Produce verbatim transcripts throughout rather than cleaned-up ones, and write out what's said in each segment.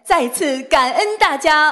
再次感恩大家。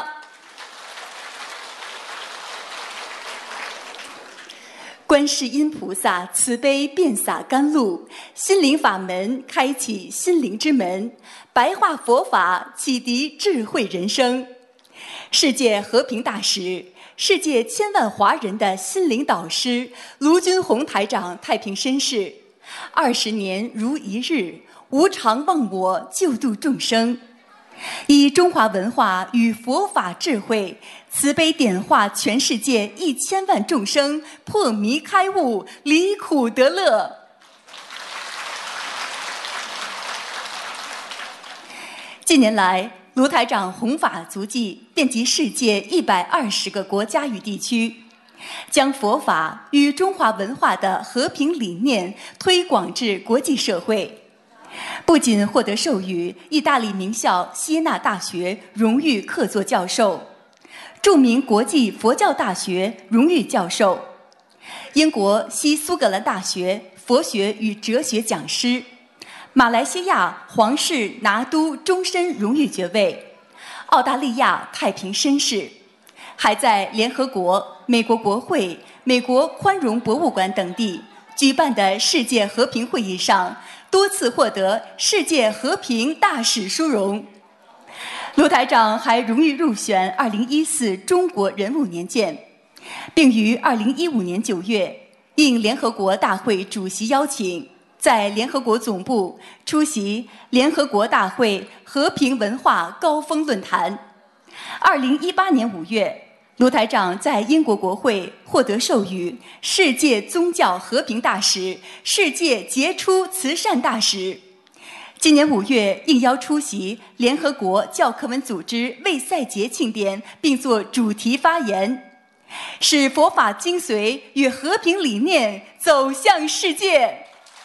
观世音菩萨慈悲遍洒甘露，心灵法门开启心灵之门，白话佛法启迪智慧人生。世界和平大使，世界千万华人的心灵导师卢军宏台长太平绅士，二十年如一日，无常忘我，救度众生，以中华文化与佛法智慧，慈悲点化全世界一千万众生，破迷开悟，离苦得乐。近年来，卢台长弘法足迹遍及世界一百二十个国家与地区，将佛法与中华文化的和平理念推广至国际社会。不仅获得授予意大利名校锡耶纳大学荣誉客座教授、著名国际佛教大学荣誉教授、英国西苏格兰大学佛学与哲学讲师、马来西亚皇室拿督终身荣誉爵位、澳大利亚太平绅士，还在联合国、美国国会、美国宽容博物馆等地举办的世界和平会议上多次获得世界和平大使殊荣。卢台长还荣誉入选二零一四中国人物年鉴，并于二零一五年九月应联合国大会主席邀请，在联合国总部出席联合国大会和平文化高峰论坛。二零一八年五月，卢台长在英国国会获得授予世界宗教和平大使、世界杰出慈善大使。今年五月应邀出席联合国教科文组织卫赛节庆典，并作主题发言，使佛法精髓与和平理念走向世界。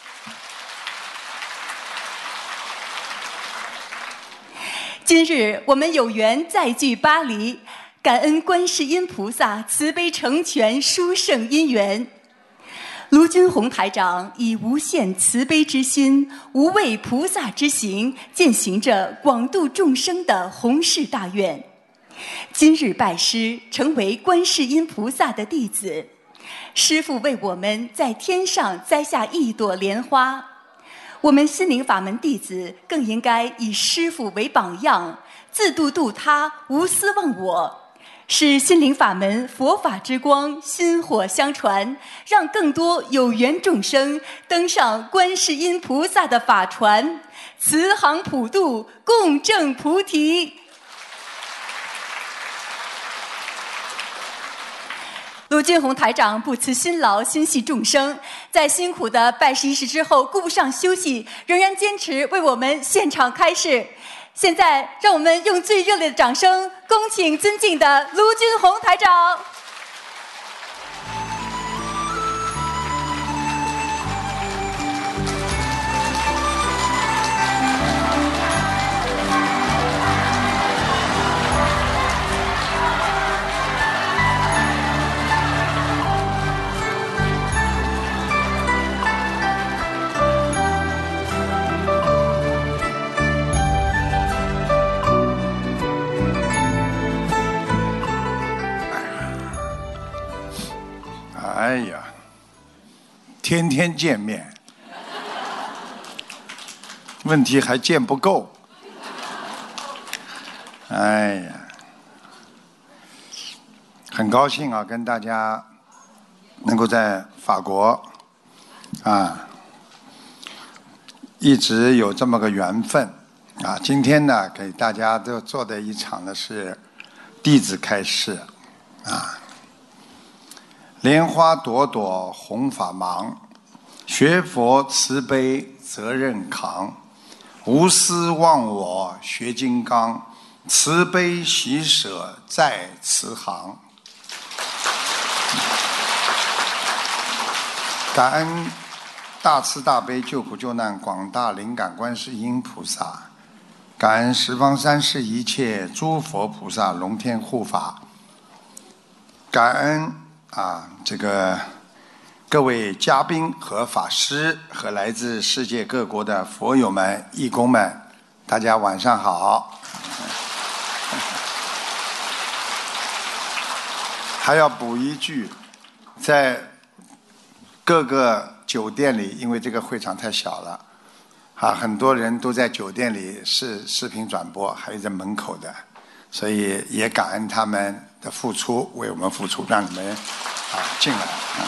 今日我们有缘再聚巴黎，感恩观世音菩萨慈悲成全殊胜因缘。卢军宏台长以无限慈悲之心、无畏菩萨之行，践行着广度众生的宏誓大愿。今日拜师，成为观世音菩萨的弟子，师父为我们在天上栽下一朵莲花。我们心灵法门弟子更应该以师父为榜样，自度度他，无私忘我，使心灵法门佛法之光薪火相传，让更多有缘众生登上观世音菩萨的法船，慈航普渡，共证菩提。卢军宏台长不辞辛劳，心系众生，在辛苦的拜师仪式之后，顾不上休息，仍然坚持为我们现场开示。现在，让我们用最热烈的掌声，恭请尊敬的卢军宏台长。 哎呀，天天见面，问题还见不够。哎呀，很高兴啊，跟大家能够在法国啊，一直有这么个缘分啊。今天呢，给大家都做的一场呢是弟子开示啊。莲花朵朵红法芒，学佛慈悲责任扛，无私忘我学金刚，慈悲喜舍在慈航。感恩大慈大悲救苦救难广大灵感观世音菩萨，感恩十方三世一切诸佛菩萨龙天护法，感恩啊，这个各位嘉宾和法师和来自世界各国的佛友们、义工们，大家晚上好。 还要补一句，在各个酒店里，因为这个会场太小了，啊，很多人都在酒店里视视频转播，还有在门口的，所以也感恩他们的付出，为我们付出，让你们啊进来啊。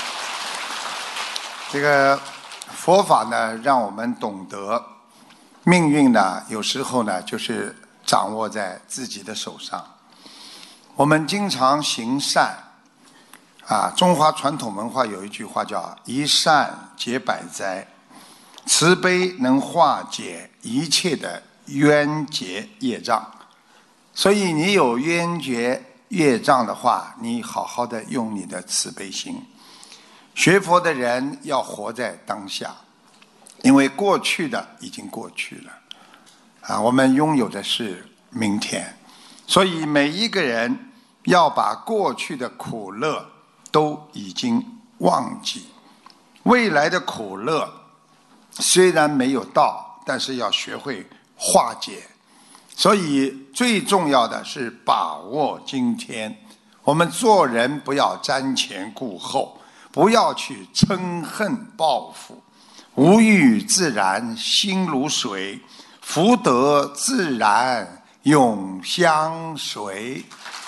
这个佛法呢，让我们懂得命运呢，有时候呢，就是掌握在自己的手上。我们经常行善，啊，中华传统文化有一句话叫“一善解百灾”，慈悲能化解一切的冤结业障。所以你有冤结业障的话，你好好的用你的慈悲心。学佛的人要活在当下，因为过去的已经过去了，啊，我们拥有的是明天，所以每一个人要把过去的苦乐都已经忘记，未来的苦乐虽然没有到，但是要学会化解。所以最重要的是把握今天，我们做人不要瞻前顾后，不要去嗔恨报复，无欲自然心如水，福德自然永相随。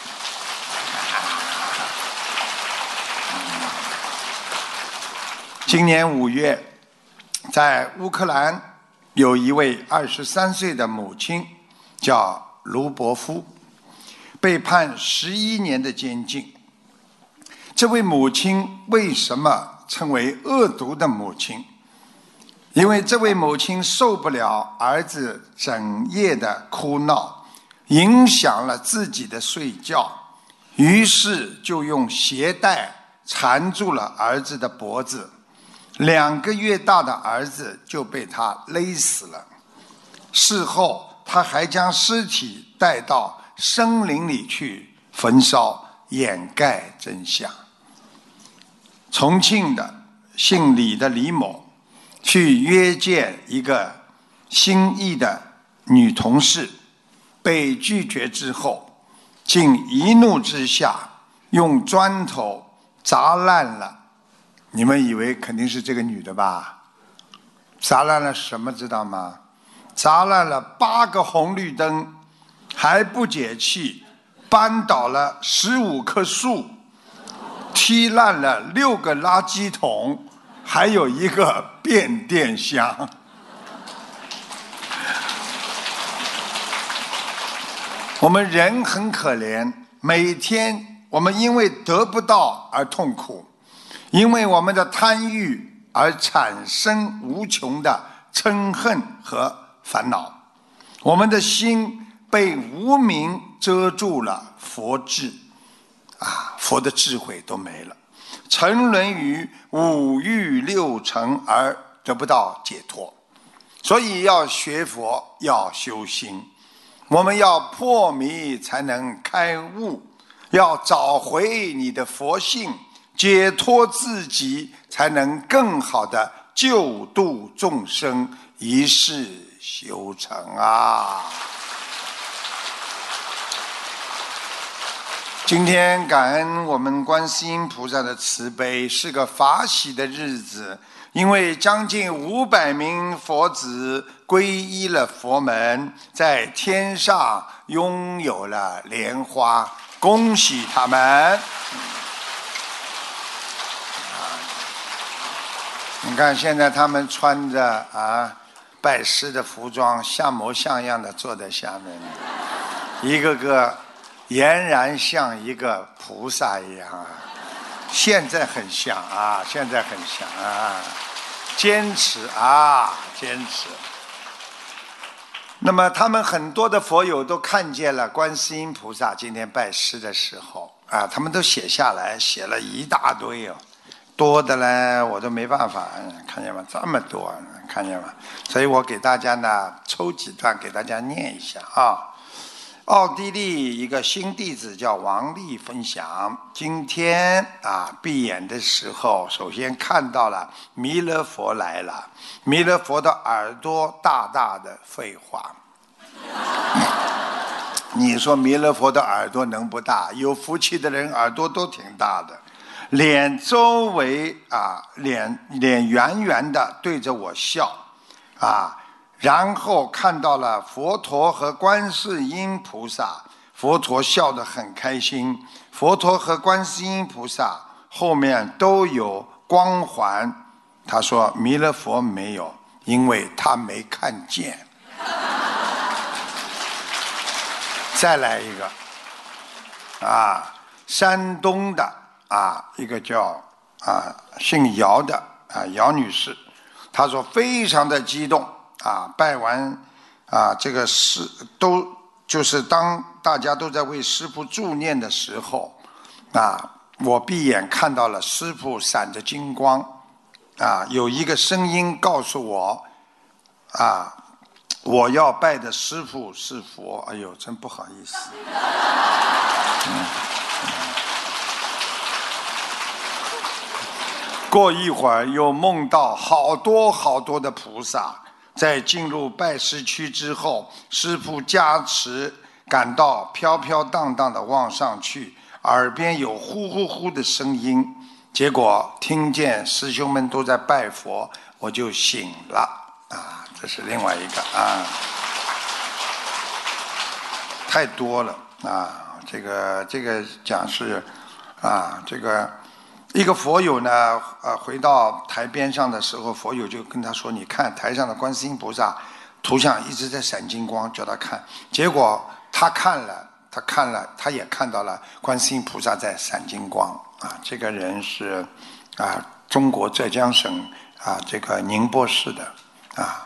今年五月，在乌克兰有一位二十三岁的母亲，叫卢伯夫，被判十一年的监禁。这位母亲为什么称为恶毒的母亲？因为这位母亲受不了儿子整夜的哭闹，影响了自己的睡觉，于是就用鞋带缠住了儿子的脖子。两个月大的儿子就被他勒死了。事后他还将尸体带到森林里去焚烧，掩盖真相。重庆的姓李的李某去约见一个心仪的女同事，被拒绝之后，竟一怒之下用砖头砸烂了。你们以为肯定是这个女的吧？砸烂了什么知道吗？砸烂了八个红绿灯，还不解气，扳倒了十五棵树，踢烂了六个垃圾桶，还有一个变电箱。我们人很可怜，每天我们因为得不到而痛苦，因为我们的贪欲而产生无穷的嗔恨和烦恼，我们的心被无明遮住了佛智，啊，佛的智慧都没了，沉沦于五欲六尘而得不到解脱。所以要学佛，要修心，我们要破迷才能开悟，要找回你的佛性，解脱自己，才能更好的救度众生，一世修成啊！今天感恩我们观世音菩萨的慈悲，是个法喜的日子，因为将近五百名佛子皈依了佛门，在天上拥有了莲花，恭喜他们！你看现在他们穿着啊拜师的服装，像模像样的坐在下面，一个个俨然像一个菩萨一样啊！现在很像啊，现在很像啊，坚持啊，坚持。那么他们很多的佛友都看见了观世音菩萨今天拜师的时候啊，他们都写下来，写了一大堆哦。多的呢我都没办法，看见吗？这么多，看见吗？所以我给大家呢抽几段给大家念一下啊。奥地利一个新弟子叫王丽分享，今天啊闭眼的时候，首先看到了弥勒佛来了，弥勒佛的耳朵大大的废话， 你说弥勒佛的耳朵能不大？有福气的人耳朵都挺大的。脸周围啊，脸脸圆圆的对着我笑啊，然后看到了佛陀和观世音菩萨，佛陀笑得很开心，佛陀和观世音菩萨后面都有光环。他说弥勒佛没有，因为他没看见。再来一个啊，山东的啊，一个叫啊姓姚的啊姚女士，她说非常的激动啊，拜完啊这个师都就是当大家都在为师父助念的时候啊，我闭眼看到了师父闪着金光啊，有一个声音告诉我啊，我要拜的师父是佛。哎呦，真不好意思。嗯过一会儿又梦到好多好多的菩萨，在进入拜师区之后，师父加持，感到飘飘荡荡的往上去，耳边有呼呼呼的声音，结果听见师兄们都在拜佛，我就醒了啊，这是另外一个啊，太多了啊，这个这个讲是啊，这个。一个佛友呢，呃，回到台边上的时候，佛友就跟他说：“你看台上的观世音菩萨图像一直在闪金光，叫他看。”结果他看了，他看了，他也看到了观世音菩萨在闪金光啊。这个人是啊，中国浙江省啊这个宁波市的啊。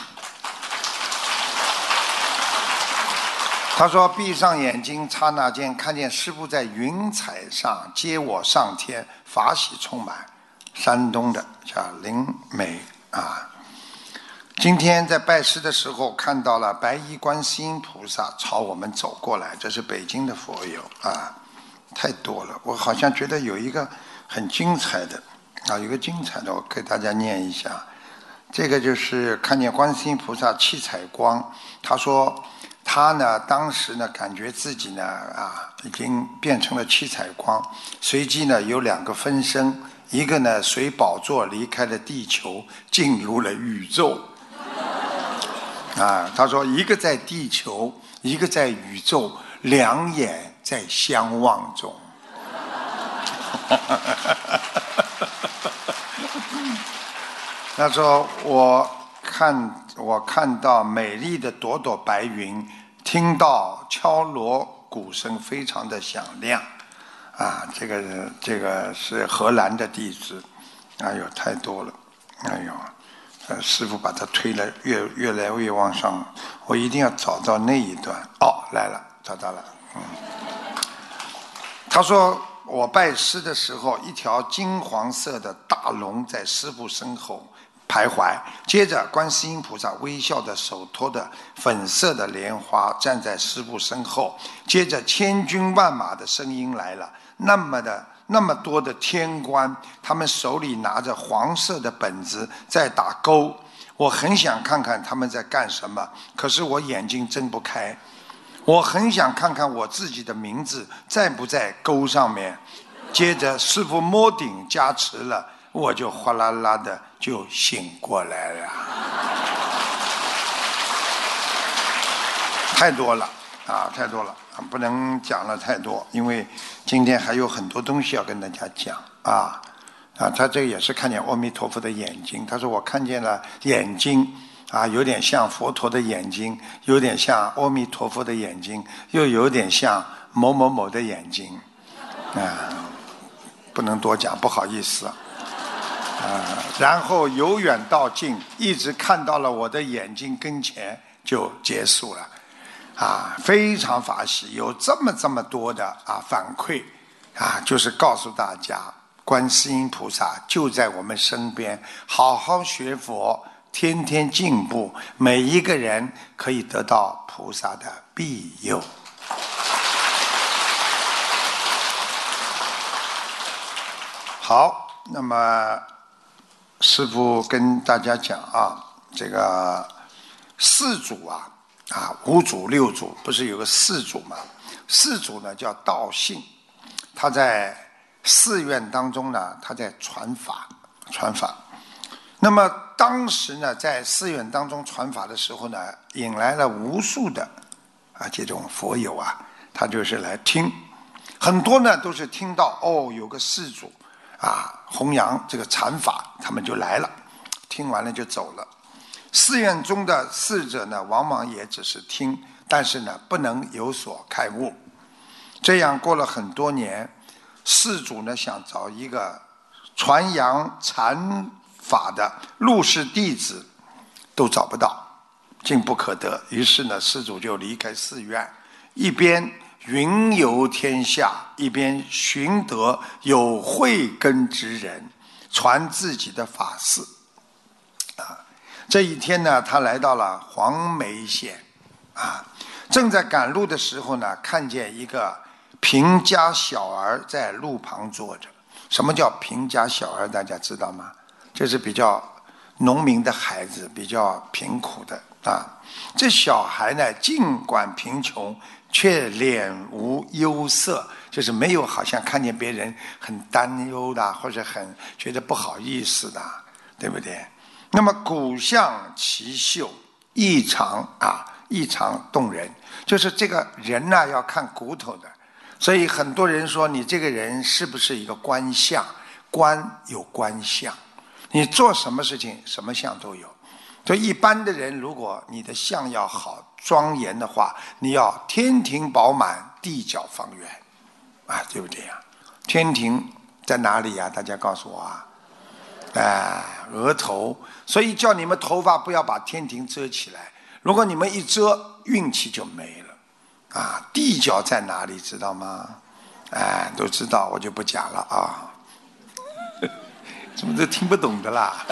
他说：“闭上眼睛，刹那间看见师父在云彩上接我上天，法喜充满。”山东的叫林美啊。今天在拜师的时候，看到了白衣观世音菩萨朝我们走过来，这是北京的佛友啊，太多了。我好像觉得有一个很精彩的啊，有一个精彩的，我给大家念一下。这个就是看见观世音菩萨七彩光，他说。他呢，当时呢，感觉自己呢，啊，已经变成了七彩光。随即呢，有两个分身，一个呢随宝座离开了地球，进入了宇宙。啊，他说一个在地球，一个在宇宙，两眼在相望中。他说我看。我看到美丽的朵朵白云，听到敲锣鼓声非常的响亮，啊，这个这个是荷兰的弟子，哎呦太多了，哎呦，呃，师父把他推了越越来越往上，我一定要找到那一段。哦，来了，找到了，嗯。他说我拜师的时候，一条金黄色的大龙在师父身后徘徊，接着观世音菩萨微笑的手托的粉色的莲花站在师父身后，接着千军万马的声音来了，那么的那么多的天官，他们手里拿着黄色的本子在打勾，我很想看看他们在干什么，可是我眼睛睁不开，我很想看看我自己的名字在不在勾上面，接着师父摸顶加持了，我就哗啦啦的就醒过来了。太多了啊，太多了，不能讲了太多，因为今天还有很多东西要跟大家讲啊啊！他这个也是看见阿弥陀佛的眼睛，他说我看见了眼睛啊，有点像佛陀的眼睛，有点像阿弥陀佛的眼睛，又有点像某某某的眼睛啊，不能多讲，不好意思。啊，然后由远到近，一直看到了我的眼睛跟前，就结束了，啊，非常法喜，有这么这么多的啊反馈，啊，就是告诉大家，观世音菩萨就在我们身边，好好学佛，天天进步，每一个人可以得到菩萨的庇佑。好，那么。师父跟大家讲啊，这个四祖啊， 啊，五祖六祖不是有个四祖吗？四祖呢叫道信，他在寺院当中呢，他在传法，传法。那么当时呢，在寺院当中传法的时候呢，引来了无数的啊这种佛友啊，他就是来听，很多呢都是听到哦有个四祖啊弘扬这个禅法，他们就来了，听完了就走了。寺院中的侍者呢，往往也只是听，但是呢不能有所开悟。这样过了很多年，四祖呢想找一个传扬禅法的入室弟子，都找不到，竟不可得。于是呢，四祖就离开寺院，一边云游天下，一边寻得有慧根之人，传自己的法事。啊，这一天呢，他来到了黄梅县，啊，正在赶路的时候呢，看见一个贫家小儿在路旁坐着。什么叫贫家小儿？大家知道吗？就是比较农民的孩子，比较贫苦的啊。这小孩呢，尽管贫穷，却脸无忧色，就是没有好像看见别人很担忧的，或者很觉得不好意思的，对不对？那么骨相奇秀，异常啊，异常动人。就是这个人呢、啊，要看骨头的。所以很多人说你这个人是不是一个官相？官有官相，你做什么事情什么相都有。所以一般的人，如果你的相要好庄严的话，你要天庭饱满，地角方圆，啊，对不对呀？天庭在哪里呀？大家告诉我啊！哎，额头。所以叫你们头发不要把天庭遮起来，如果你们一遮，运气就没了。啊，地角在哪里知道吗？哎，都知道，我就不讲了啊。怎么都听不懂的啦？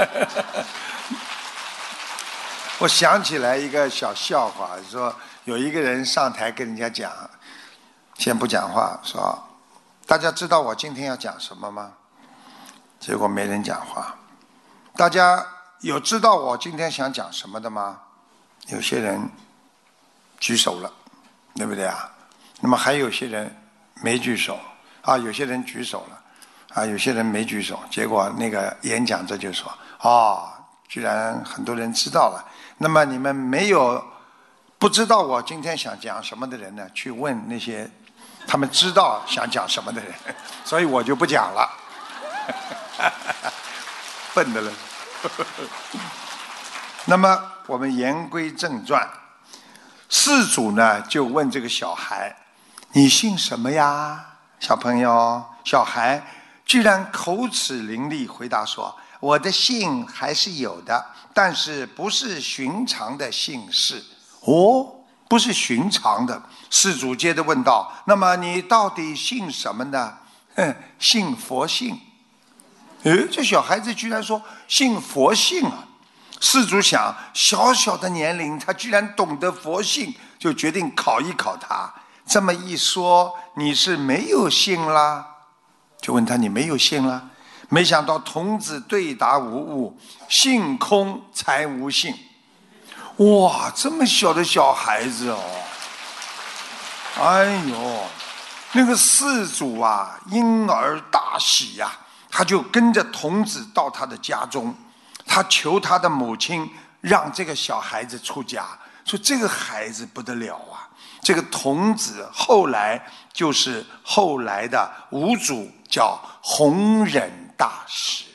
我想起来一个小笑话，说有一个人上台跟人家讲，先不讲话，说大家知道我今天要讲什么吗？结果没人讲话。大家有知道我今天想讲什么的吗？有些人举手了，对不对啊？那么还有些人没举手啊，有些人举手了啊，有些人没举手。结果那个演讲者就说：“哦，居然很多人知道了。那么你们没有不知道我今天想讲什么的人呢，去问那些他们知道想讲什么的人，所以我就不讲了。”笨的了。那么我们言归正传，四祖呢就问这个小孩：“你姓什么呀？”小朋友，小孩居然口齿伶俐回答说：“我的姓还是有的，但是不是寻常的姓氏。”哦，不是寻常的。四祖接着问道：“那么你到底姓什么呢？”“哼，姓佛姓。”诶，这小孩子居然说姓佛姓啊！四祖想，小小的年龄他居然懂得佛性，就决定考一考他。这么一说，你是没有姓啦？就问他，你没有姓啦？没想到童子对答无误，性空才无性。哇，这么小的小孩子哦！哎呦，那个四祖啊，因而大喜呀、啊！他就跟着童子到他的家中，他求他的母亲让这个小孩子出家，说这个孩子不得了啊！这个童子后来就是后来的五祖，叫弘忍大师。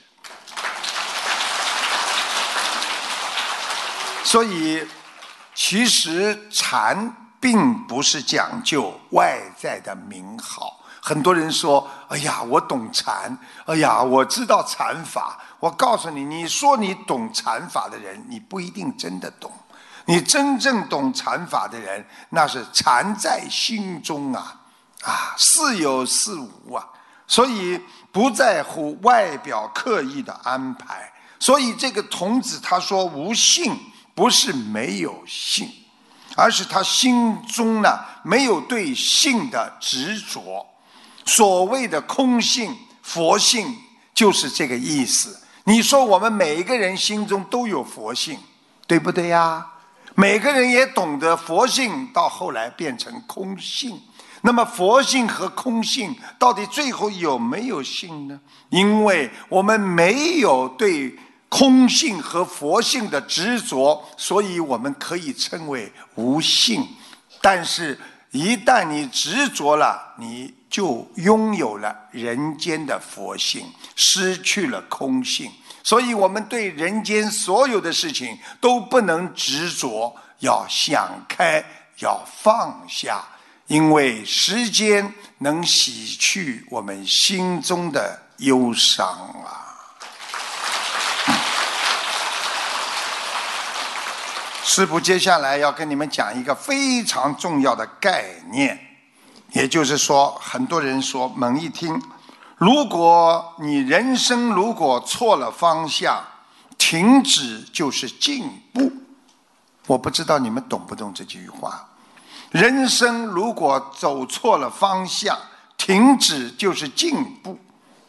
所以其实禅并不是讲究外在的名号。很多人说：“哎呀，我懂禅，哎呀，我知道禅法。”我告诉你，你说你懂禅法的人，你不一定真的懂。你真正懂禅法的人，那是禅在心中啊，啊，似有似无啊。所以不在乎外表刻意的安排。所以这个童子他说无性，不是没有性，而是他心中呢没有对性的执着。所谓的空性、佛性就是这个意思。你说我们每一个人心中都有佛性，对不对呀？ 每个人也懂得佛性到后来变成空性。那么佛性和空性到底最后有没有性呢？因为我们没有对空性和佛性的执着，所以我们可以称为无性。但是一旦你执着了，你就拥有了人间的佛性，失去了空性。所以我们对人间所有的事情都不能执着，要想开，要放下，因为时间能洗去我们心中的忧伤啊。师父接下来要跟你们讲一个非常重要的概念，也就是说，很多人说猛一听，如果你人生如果错了方向，停止就是进步。我不知道你们懂不懂这句话。人生如果走错了方向，停止就是进步。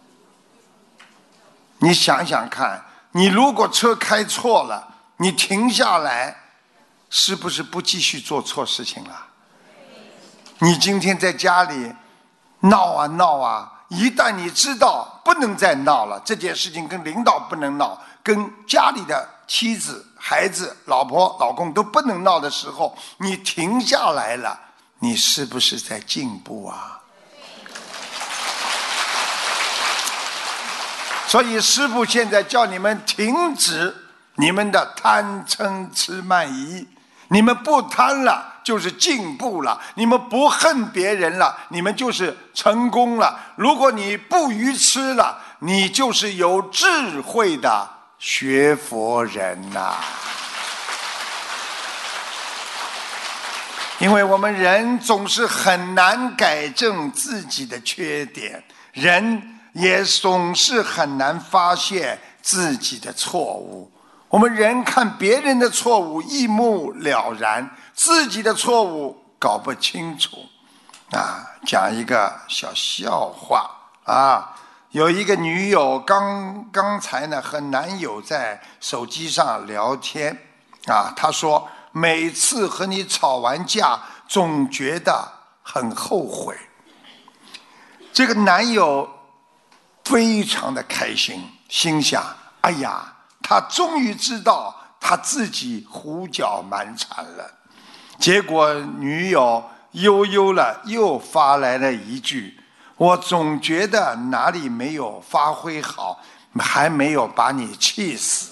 你想想看，你如果车开错了，你停下来，是不是不继续做错事情了？你今天在家里闹啊闹啊，一旦你知道不能再闹了，这件事情跟领导不能闹，跟家里的妻子、孩子、老婆、老公都不能闹的时候，你停下来了，你是不是在进步啊？所以师父现在叫你们停止你们的贪嗔痴慢疑，你们不贪了就是进步了，你们不恨别人了，你们就是成功了。如果你不愚痴了，你就是有智慧的学佛人呐、啊。因为我们人总是很难改正自己的缺点，人也总是很难发现自己的错误。我们人看别人的错误一目了然，自己的错误搞不清楚啊。讲一个小笑话啊，有一个女友刚刚才呢和男友在手机上聊天啊，她说每次和你吵完架总觉得很后悔。这个男友非常的开心，心想哎呀，他终于知道他自己胡搅蛮缠了。结果女友悠悠了又发来了一句，我总觉得哪里没有发挥好，还没有把你气死。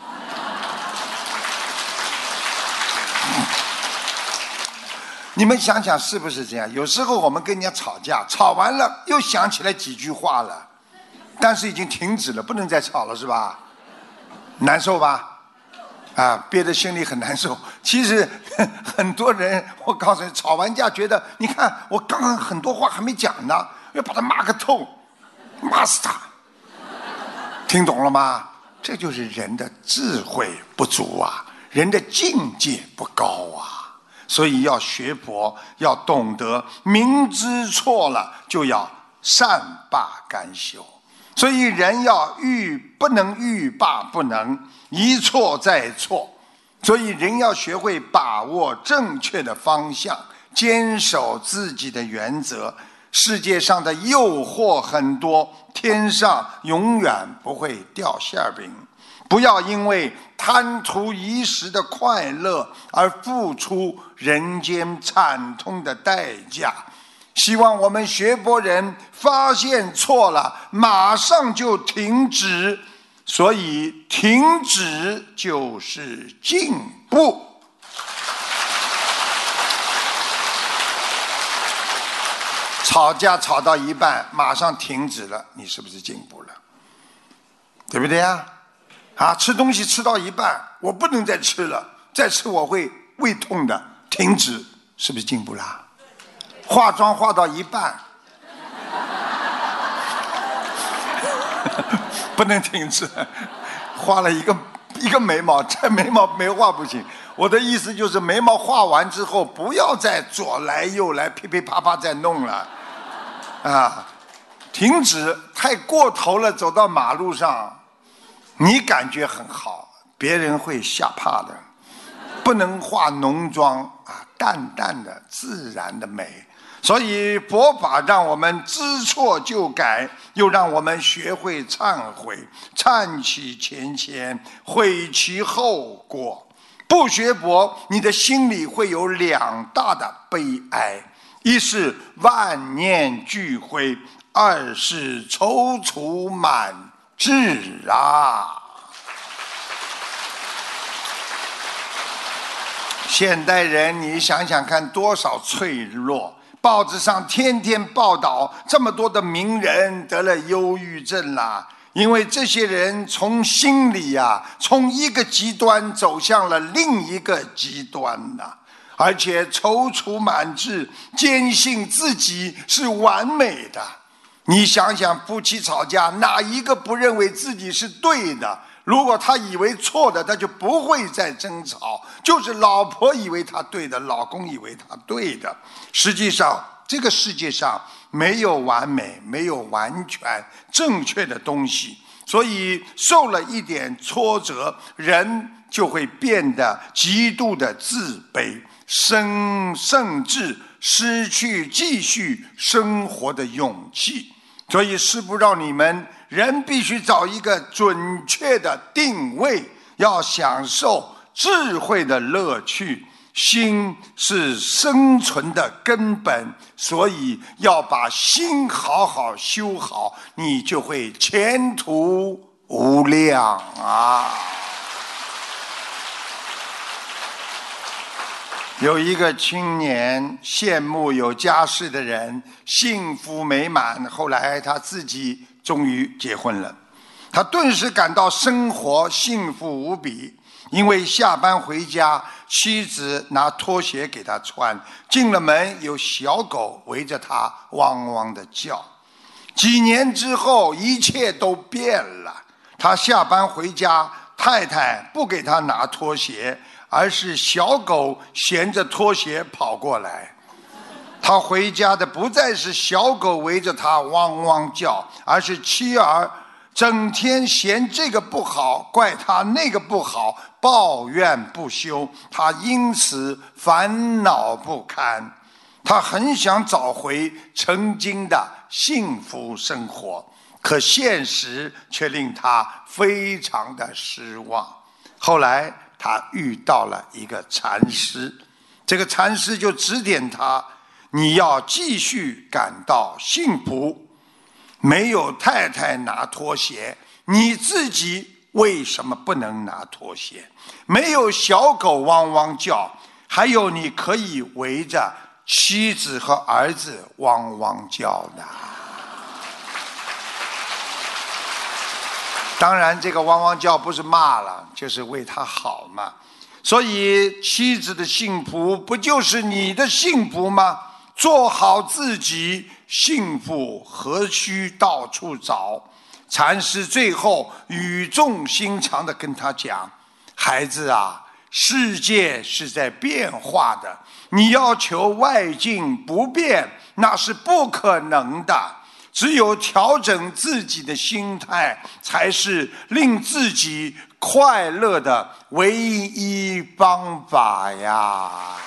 你们想想是不是这样？有时候我们跟人家吵架，吵完了又想起来几句话了，但是已经停止了，不能再吵了，是吧？难受吧？啊，憋得心里很难受。其实很多人，我告诉你，吵完架觉得，你看我刚刚很多话还没讲呢，要把他骂个透，骂死他。听懂了吗？这就是人的智慧不足啊，人的境界不高啊。所以要学佛，要懂得明知错了就要善罢甘休。所以人要欲不能欲罢不能，一错再错。所以人要学会把握正确的方向，坚守自己的原则。世界上的诱惑很多，天上永远不会掉馅饼。不要因为贪图一时的快乐而付出人间惨痛的代价。希望我们学佛人发现错了，马上就停止。所以停止就是进步。吵架吵到一半马上停止了，你是不是进步了？对不对呀？啊，吃东西吃到一半，我不能再吃了，再吃我会胃痛的，停止，是不是进步了？化妆化到一半不能停止，画了一个一个眉毛，这眉毛没画不行。我的意思就是眉毛画完之后不要再左来右来噼噼啪啪再弄了啊，停止，太过头了。走到马路上你感觉很好，别人会吓怕的不能化浓妆啊，淡淡的自然的美。所以佛法让我们知错就改，又让我们学会忏悔，忏其前愆，悔其后过。不学佛，你的心里会有两大的悲哀，一是万念俱灰，二是踌躇满志啊。现代人，你想想看，多少脆弱！报纸上天天报道这么多的名人得了忧郁症啦，因为这些人从心里呀、啊，从一个极端走向了另一个极端呐、啊，而且踌躇满志，坚信自己是完美的。你想想，夫妻吵架，哪一个不认为自己是对的？如果他以为错的，他就不会再争吵。就是老婆以为他对的，老公以为他对的。实际上，这个世界上没有完美，没有完全正确的东西。所以受了一点挫折，人就会变得极度的自卑，生甚至失去继续生活的勇气。所以师父让你们人必须找一个准确的定位，要享受智慧的乐趣。心是生存的根本，所以要把心好好修好，你就会前途无量啊！有一个青年羡慕有家室的人幸福美满，后来他自己终于结婚了，他顿时感到生活幸福无比。因为下班回家，妻子拿拖鞋给他穿，进了门有小狗围着他汪汪的叫。几年之后，一切都变了。他下班回家，太太不给他拿拖鞋，而是小狗衔着拖鞋跑过来。他回家的不再是小狗围着他汪汪叫，而是妻儿整天嫌这个不好，怪他那个不好，抱怨不休，他因此烦恼不堪。他很想找回曾经的幸福生活，可现实却令他非常的失望。后来他遇到了一个禅师，这个禅师就指点他，你要继续感到幸福。没有太太拿拖鞋，你自己为什么不能拿拖鞋？没有小狗汪汪叫，还有你可以围着妻子和儿子汪汪叫的。当然这个汪汪叫不是骂了，就是为他好嘛。所以妻子的幸福不就是你的幸福吗？做好自己，幸福何须到处找？禅师最后语重心长地跟他讲，孩子啊，世界是在变化的，你要求外境不变，那是不可能的。只有调整自己的心态，才是令自己快乐的唯一方法呀。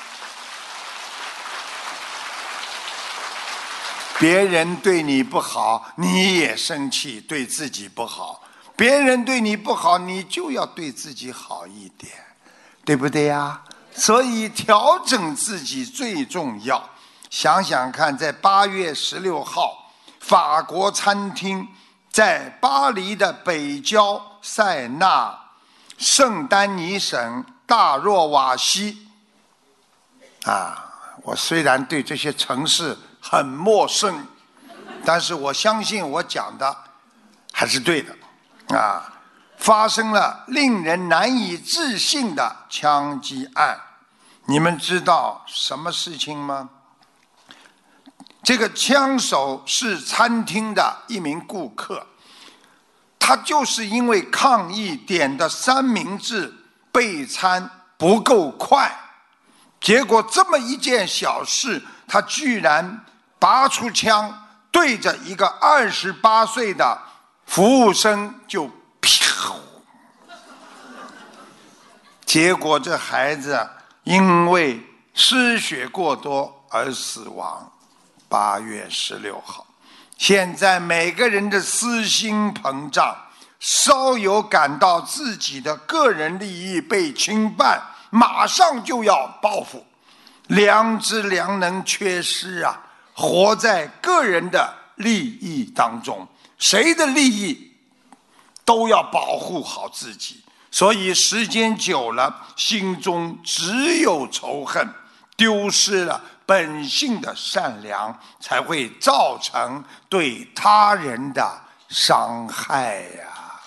别人对你不好，你也生气，对自己不好；别人对你不好，你就要对自己好一点，对不对呀？所以调整自己最重要。想想看，在八月十六号，法国餐厅在巴黎的北郊塞纳圣丹尼省大若瓦西啊，我虽然对这些城市很陌生，但是我相信我讲的还是对的啊！发生了令人难以置信的枪击案，你们知道什么事情吗？这个枪手是餐厅的一名顾客，他就是因为抗议点的三明治备餐不够快，结果这么一件小事，他居然拔出枪对着一个二十八岁的服务生就啪！ 结果这孩子因为失血过多而死亡。八月十六号，现在每个人的私心膨胀，稍有感到自己的个人利益被侵犯，马上就要报复，良知良能缺失啊！活在个人的利益当中，谁的利益都要保护好自己，所以时间久了，心中只有仇恨，丢失了本性的善良，才会造成对他人的伤害呀、啊！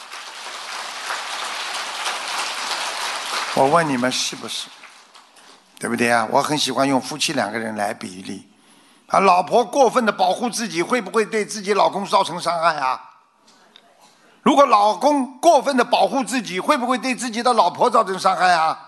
我问你们是不是？对不对啊？我很喜欢用夫妻两个人来比例。啊，老婆过分的保护自己，会不会对自己老公造成伤害啊？如果老公过分的保护自己，会不会对自己的老婆造成伤害啊？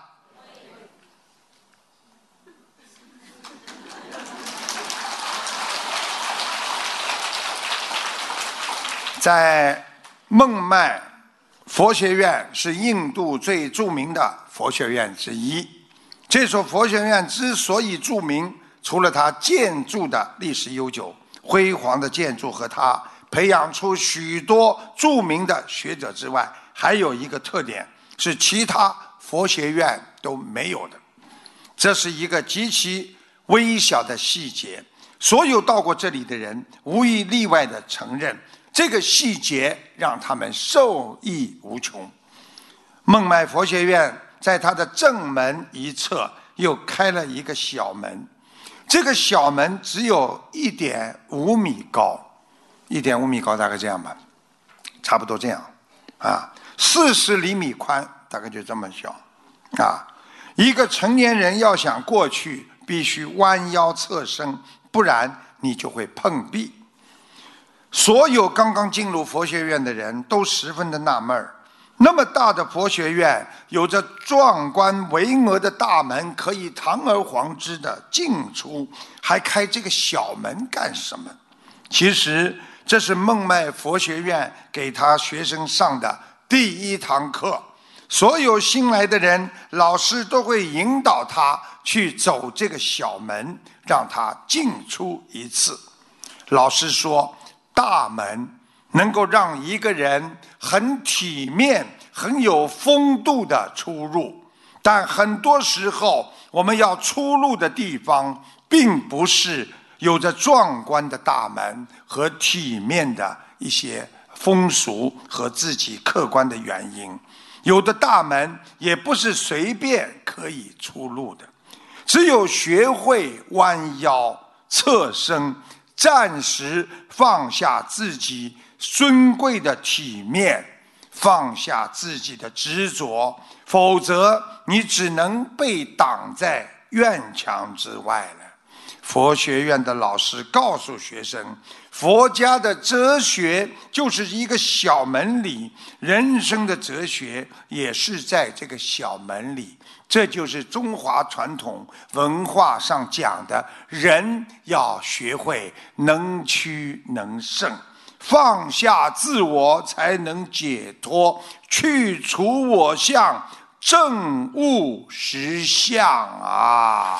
在孟买佛学院是印度最著名的佛学院之一。这所佛学院之所以著名，除了它建筑的历史悠久、辉煌的建筑和它培养出许多著名的学者之外，还有一个特点是其他佛学院都没有的。这是一个极其微小的细节，所有到过这里的人无一例外地承认，这个细节让他们受益无穷。孟买佛学院在它的正门一侧又开了一个小门，这个小门只有一点五米高，一点五米高大概这样吧，差不多这样啊，四十厘米宽，大概就这么小啊。一个成年人要想过去，必须弯腰侧身，不然你就会碰壁。所有刚刚进入佛学院的人都十分的纳闷儿，那么大的佛学院，有着壮观巍峨的大门，可以堂而皇之的进出，还开这个小门干什么？其实这是孟买佛学院给他学生上的第一堂课。所有新来的人，老师都会引导他去走这个小门，让他进出一次。老师说，大门能够让一个人很体面、很有风度的出入，但很多时候我们要出入的地方，并不是有着壮观的大门和体面的一些风俗和自己客观的原因，有的大门也不是随便可以出入的。只有学会弯腰侧身，暂时放下自己尊贵的体面，放下自己的执着，否则你只能被挡在院墙之外了。佛学院的老师告诉学生，佛家的哲学就是一个小门里，人生的哲学也是在这个小门里。这就是中华传统文化上讲的，人要学会能屈能伸，放下自我才能解脱，去除我相，证悟实相啊！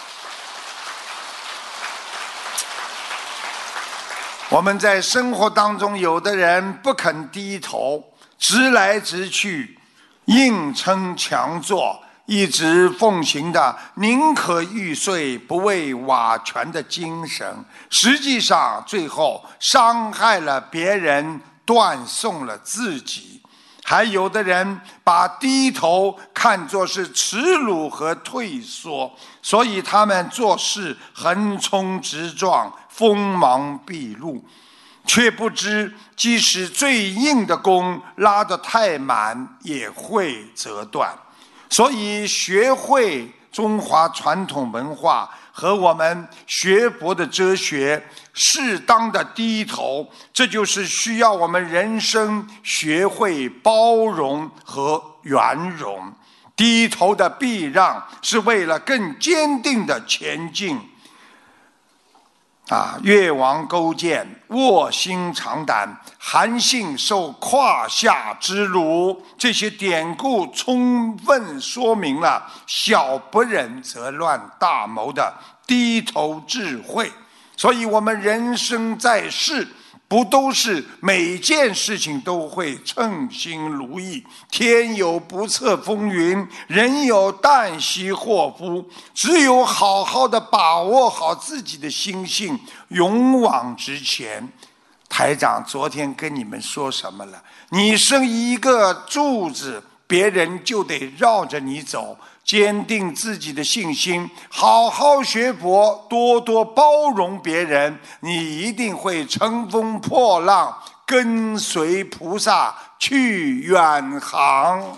我们在生活当中，有的人不肯低头，直来直去，硬撑强做，一直奉行的宁可玉碎不为瓦全的精神，实际上最后伤害了别人，断送了自己。还有的人把低头看作是耻辱和退缩，所以他们做事横冲直撞，锋芒毕露，却不知即使最硬的弓拉得太满也会折断。所以学会中华传统文化和我们学佛的哲学，适当的低头，这就是需要我们人生学会包容和圆融。低头的避让是为了更坚定的前进。 啊，越王勾践，卧薪尝胆，韩信受胯下之辱，这些典故充分说明了小不忍则乱大谋的低头智慧。所以我们人生在世，不都是每件事情都会称心如意，天有不测风云，人有旦夕祸福。只有好好的把握好自己的心性，勇往直前。台长昨天跟你们说什么了？你生一个柱子，别人就得绕着你走。坚定自己的信心，好好学佛，多多包容别人，你一定会乘风破浪，跟随菩萨去远航。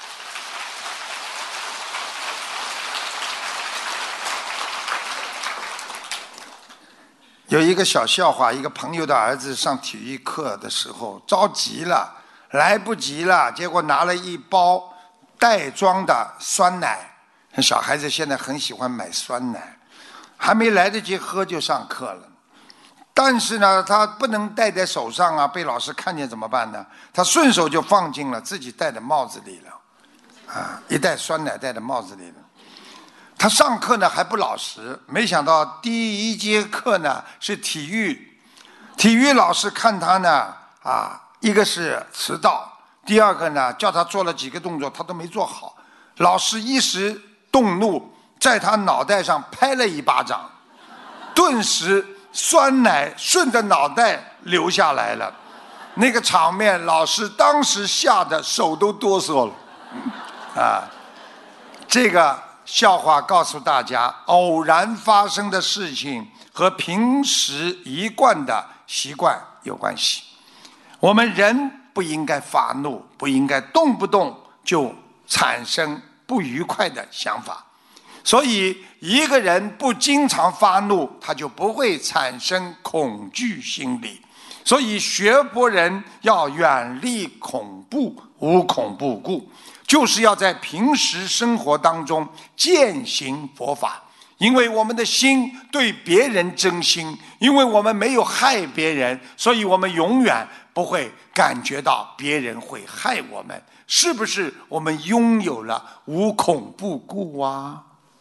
有一个小笑话，一个朋友的儿子上体育课的时候着急了，来不及了，结果拿了一包袋装的酸奶。小孩子现在很喜欢买酸奶，还没来得及喝就上课了。但是呢，他不能戴在手上啊，被老师看见怎么办呢？他顺手就放进了自己戴的帽子里了，啊，一袋酸奶戴在帽子里了。他上课呢还不老实，没想到第一节课呢是体育，体育老师看他呢，啊，一个是迟到，第二个呢叫他做了几个动作他都没做好，老师一时动怒，在他脑袋上拍了一巴掌，顿时酸奶顺着脑袋流下来了。那个场面，老师当时吓得手都哆嗦了。啊，这个笑话告诉大家，偶然发生的事情和平时一贯的习惯有关系。我们人不应该发怒，不应该动不动就产生不愉快的想法。所以一个人不经常发怒，他就不会产生恐惧心理。所以学佛人要远离恐怖，无恐怖故，就是要在平时生活当中践行佛法。因为我们的心对别人真心，因为我们没有害别人，所以我们永远不会感觉到别人会害我们。是不是我们拥有了无恐怖故啊？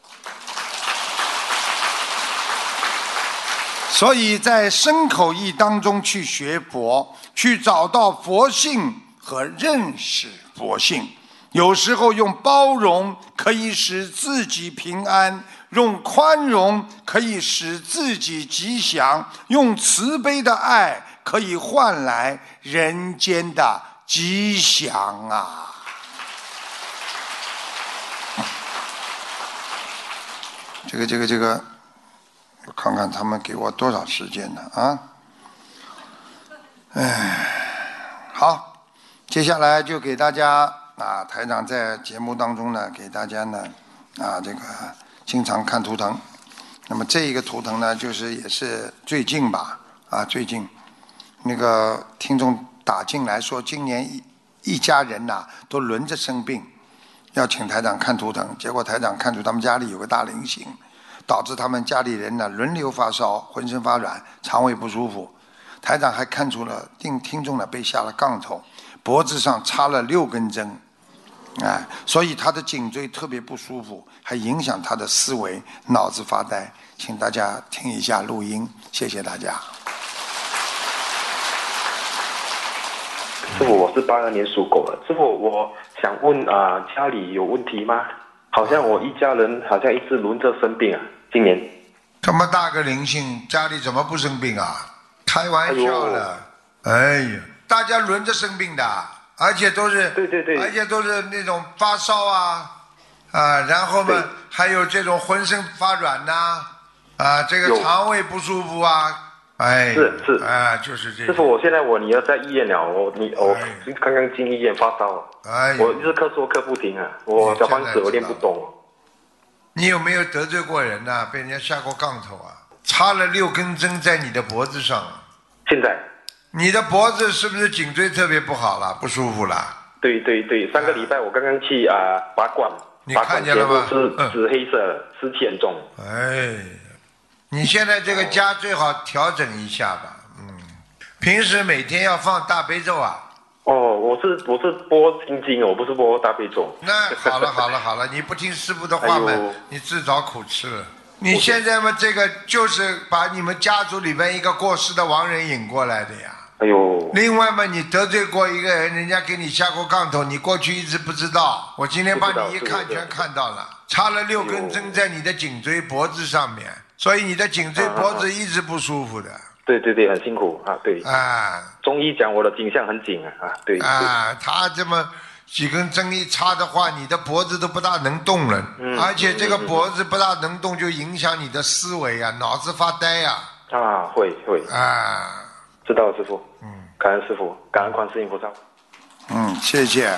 所以在身口意当中去学佛，去找到佛性和认识佛性。有时候用包容可以使自己平安，用宽容可以使自己吉祥，用慈悲的爱可以换来人间的吉祥啊！这个这个这个我看看他们给我多少时间呢？啊，哎，好，接下来就给大家啊，台长在节目当中呢，给大家呢啊这个经常看图腾。那么这一个图腾呢，就是也是最近吧，啊最近那个听众打进来说，今年一一家人呐、啊、都轮着生病，要请台长看图腾，结果台长看出他们家里有个大灵性。导致他们家里人呢轮流发烧，浑身发软，肠胃不舒服。台长还看出了听听众呢被下了杠头，脖子上插了六根针，哎，所以他的颈椎特别不舒服，还影响他的思维，脑子发呆。请大家听一下录音，谢谢大家。 师傅，我是八二年属狗的。师傅，我想问啊、呃，家里有问题吗？好像我一家人好像一直轮着生病啊，今年。 这么大个灵性，家里怎么不生病啊？开玩笑了，哎, 哎呀，大家轮着生病的，而且都是， 对对对， 而且都是那种发烧啊，啊，然后呢还有这种浑身发软呐、啊，啊，这个肠胃不舒服啊。哎， 是是， 哎，就是这。 师傅，我现在我女儿在医院了，我你我刚刚进医院发烧， 哎， 我一直咳嗽咳不停啊，我小房子我练不动。 你有没有得罪过人呐、啊？被人家下过杠头啊？插了六根针在你的脖子上。 现在。 你的脖子是不是颈椎特别不好了，不舒服了？ 对对对，上个礼拜我刚刚去啊、呃、拔管， 你看见了吗？ 是紫黑色的，湿气很重。 哎。 你现在这个家最好调整一下吧，嗯，平时每天要放大悲咒啊。 哦，我是我是播心经，我不是播大悲咒。 那好了好了好了，你不听师父的话嘛，哎、你自找苦吃了。你现在嘛，这个就是把你们家族里边一个过世的亡人引过来的呀。 哎呦。 另外嘛，你得罪过一个人，人家给你下过杠头，你过去一直不知道，我今天帮你一看全看到了，插了六根针在你的颈椎脖子上面，所以你的颈椎脖子一直不舒服的。啊对对对，很辛苦啊，对啊， 中医讲我的颈项很紧啊，啊对啊，他这么几根针一插的话，你的脖子都不大能动了，嗯、而且这个脖子不大能动，就影响你的思维啊，脑子发呆呀、 啊。啊，会会啊， 知道了师父，嗯，感恩师父，感恩观世音菩萨。 嗯，谢谢。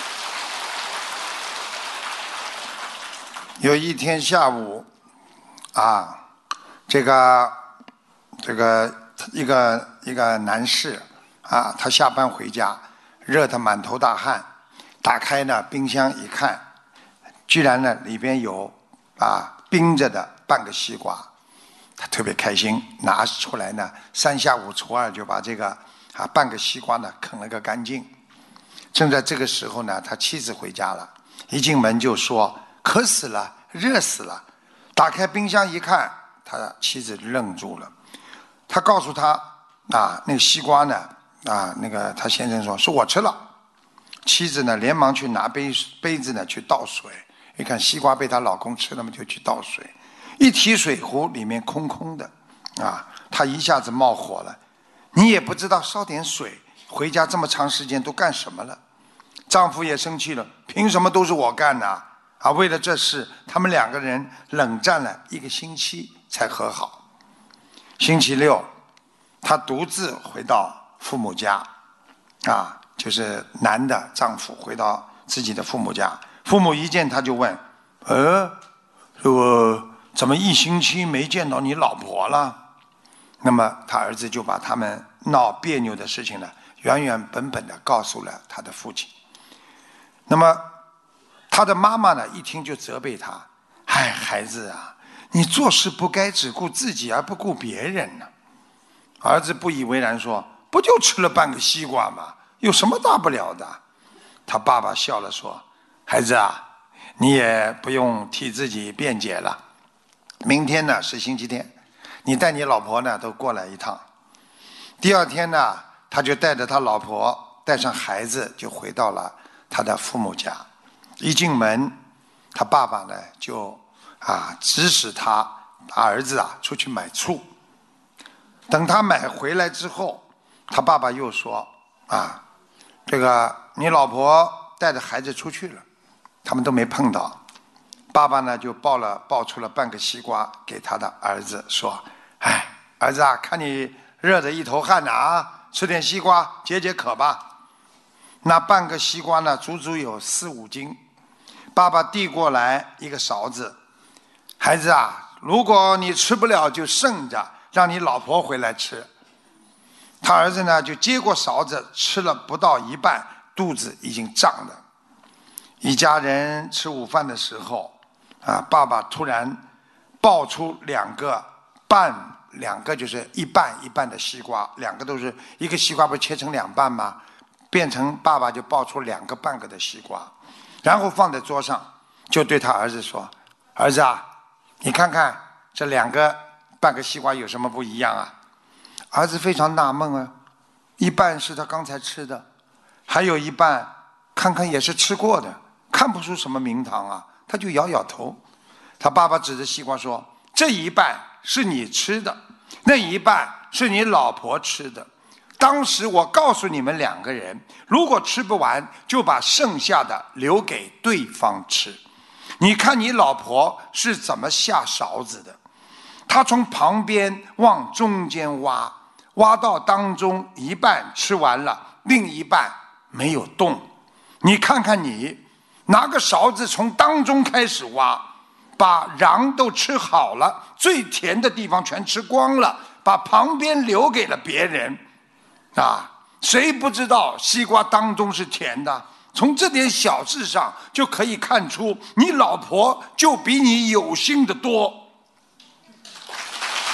有一天下午，啊，这个。这个一个一个男士啊，他下班回家，热得满头大汗，打开呢冰箱一看，居然呢里边有啊冰着的半个西瓜，他特别开心，拿出来呢三下五除二就把这个啊半个西瓜呢啃了个干净。正在这个时候呢，他妻子回家了，一进门就说渴死了，热死了。打开冰箱一看，他的妻子愣住了。他告诉他啊，那个西瓜呢啊，那个他先生说是我吃了。妻子呢连忙去拿杯杯子呢去倒水，一看西瓜被她老公吃了嘛，就去倒水，一提水壶里面空空的啊，她一下子冒火了。你也不知道烧点水，回家这么长时间都干什么了？丈夫也生气了，凭什么都是我干呢？啊，为了这事，他们两个人冷战了一个星期才和好。星期六，她独自回到父母家，啊，就是男的丈夫回到自己的父母家。父母一见他就问：“呃，我怎么一星期没见到你老婆了？”那么他儿子就把他们闹别扭的事情呢，原原本本的告诉了他的父亲。那么他的妈妈呢，一听就责备他：“哎，孩子啊！你做事不该只顾自己而不顾别人呢。”儿子不以为然说：“不就吃了半个西瓜吗？有什么大不了的？”他爸爸笑了说：“孩子啊，你也不用替自己辩解了。明天呢是星期天，你带你老婆呢都过来一趟。”第二天呢，他就带着他老婆带上孩子就回到了他的父母家。一进门，他爸爸呢就啊，指使他儿子啊出去买醋。等他买回来之后，他爸爸又说：“啊，这个你老婆带着孩子出去了，他们都没碰到。”爸爸呢就抱了抱出了半个西瓜给他的儿子，说：“哎，儿子啊，看你热得一头汗呢啊，吃点西瓜解解渴吧。”那半个西瓜呢，足足有四五斤。爸爸递过来一个勺子。孩子啊，如果你吃不了就剩着，让你老婆回来吃。他儿子呢就接过勺子，吃了不到一半，肚子已经胀了。一家人吃午饭的时候啊，爸爸突然抱出两个半两个就是一半一半的西瓜，两个都是一个西瓜不是切成两半吗？变成爸爸就抱出两个半个的西瓜，然后放在桌上，就对他儿子说：“儿子啊，你看看这两个半个西瓜有什么不一样啊？”儿子非常纳闷啊，一半是他刚才吃的，还有一半看看也是吃过的，看不出什么名堂啊，他就摇摇头。他爸爸指着西瓜说：“这一半是你吃的，那一半是你老婆吃的。当时我告诉你们两个人，如果吃不完，就把剩下的留给对方吃。你看你老婆是怎么下勺子的？她从旁边往中间挖，挖到当中一半吃完了，另一半没有动。你看看你，拿个勺子从当中开始挖，把瓤都吃好了，最甜的地方全吃光了，把旁边留给了别人。啊，谁不知道西瓜当中是甜的？从这点小事上就可以看出，你老婆就比你有心的多。”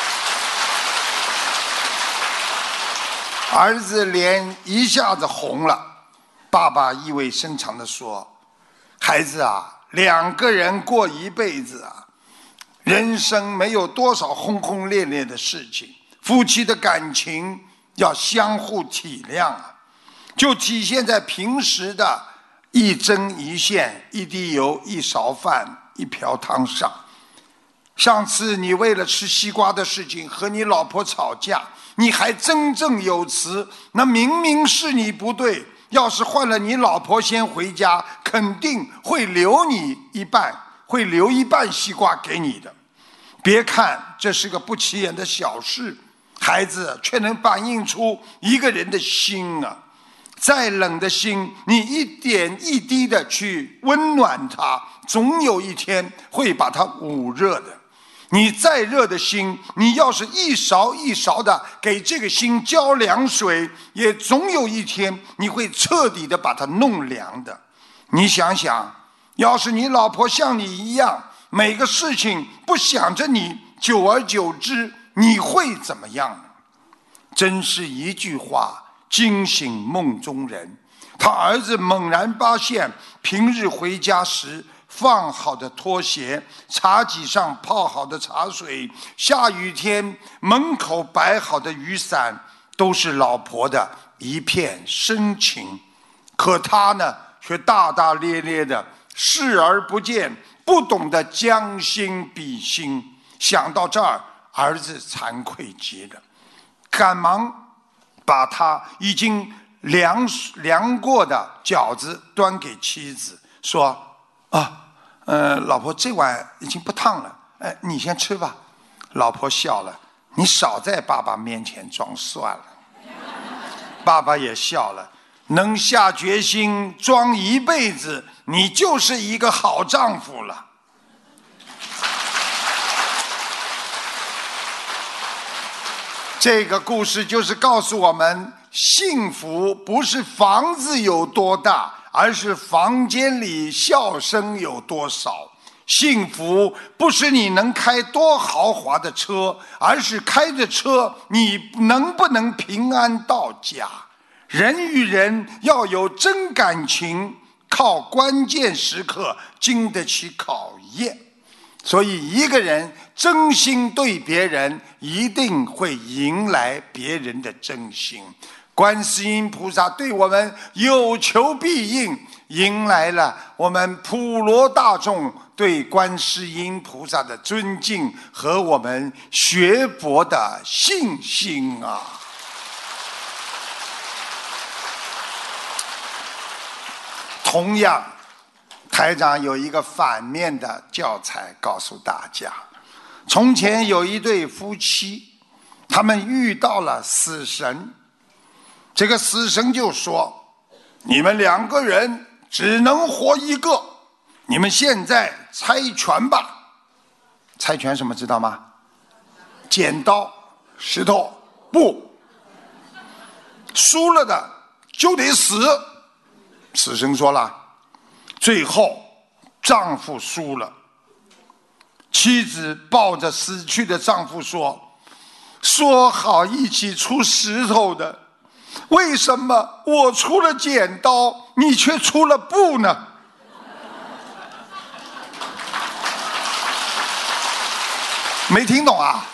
儿子脸一下子红了。爸爸意味深长地说：孩子啊，两个人过一辈子啊，人生没有多少轰轰烈烈的事情，夫妻的感情要相互体谅啊，就体现在平时的一针一线、一滴油、一勺饭、一瓢汤上。上次你为了吃西瓜的事情和你老婆吵架，你还振振有词，那明明是你不对，要是换了你老婆先回家，肯定会留你一半，会留一半西瓜给你的。别看这是个不起眼的小事，孩子却能反映出一个人的心啊。再冷的心，你一点一滴的去温暖它，总有一天会把它捂热的。你再热的心，你要是一勺一勺的给这个心浇凉水，也总有一天你会彻底的把它弄凉的。你想想，要是你老婆像你一样，每个事情不想着你，久而久之你会怎么样呢？真是一句话惊醒梦中人。他儿子猛然发现，平日回家时放好的拖鞋，茶几上泡好的茶水，下雨天门口摆好的雨伞，都是老婆的一片深情。可他呢，却大大咧咧的视而不见，不懂得将心比心。想到这儿，儿子惭愧极了，赶忙把他已经凉凉过的饺子端给妻子，说：啊呃，老婆，这碗已经不烫了，呃，你先吃吧。老婆笑了：你少在爸爸面前装蒜了。爸爸也笑了：能下决心装一辈子，你就是一个好丈夫了。这个故事就是告诉我们，幸福不是房子有多大，而是房间里笑声有多少。幸福不是你能开多豪华的车，而是开着车你能不能平安到家。人与人要有真感情，靠关键时刻经得起考验。所以一个人真心对别人，一定会迎来别人的真心。观世音菩萨对我们有求必应，迎来了我们普罗大众对观世音菩萨的尊敬和我们学佛的信心啊！同样，台长有一个反面的教材告诉大家。从前有一对夫妻，他们遇到了死神。这个死神就说：你们两个人只能活一个，你们现在猜拳吧。猜拳什么知道吗？剪刀石头布，输了的就得死。死神说了，最后丈夫输了，妻子抱着死去的丈夫说：说好一起出石头的，为什么我出了剪刀，你却出了布呢？没听懂啊？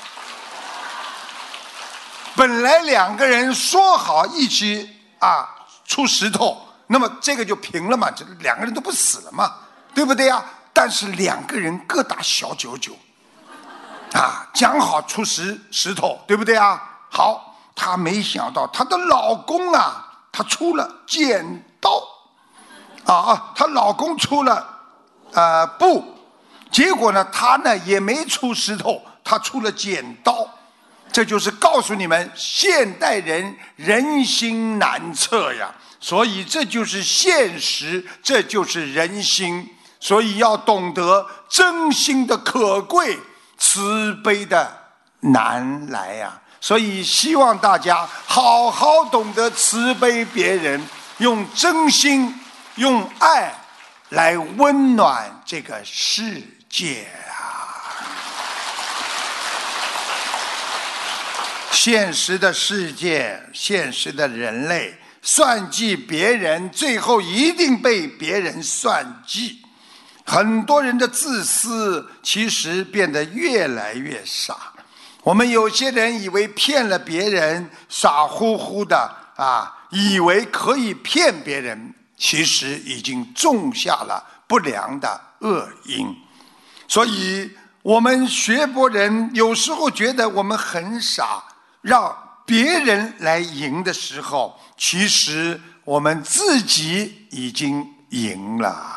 本来两个人说好一起啊出石头，那么这个就平了嘛，这两个人都不死了嘛，对不对啊？但是两个人各打小九九，啊，讲好出石石头，对不对啊？好，她没想到她的老公啊，他出了剪刀，啊啊，她老公出了呃布，结果呢，她呢也没出石头，她出了剪刀。这就是告诉你们，现代人人心难测呀，所以这就是现实，这就是人心，所以要懂得真心的可贵，慈悲的难来呀。所以希望大家好好懂得慈悲别人，用真心用爱来温暖这个世界啊。 现实的世界，现实的人类算计别人，最后一定被别人算计。很多人的自私其实变得越来越傻。我们有些人以为骗了别人，傻乎乎的啊，以为可以骗别人，其实已经种下了不良的恶因。所以我们学佛人有时候觉得我们很傻，让别人来赢的时候，其实我们自己已经赢了。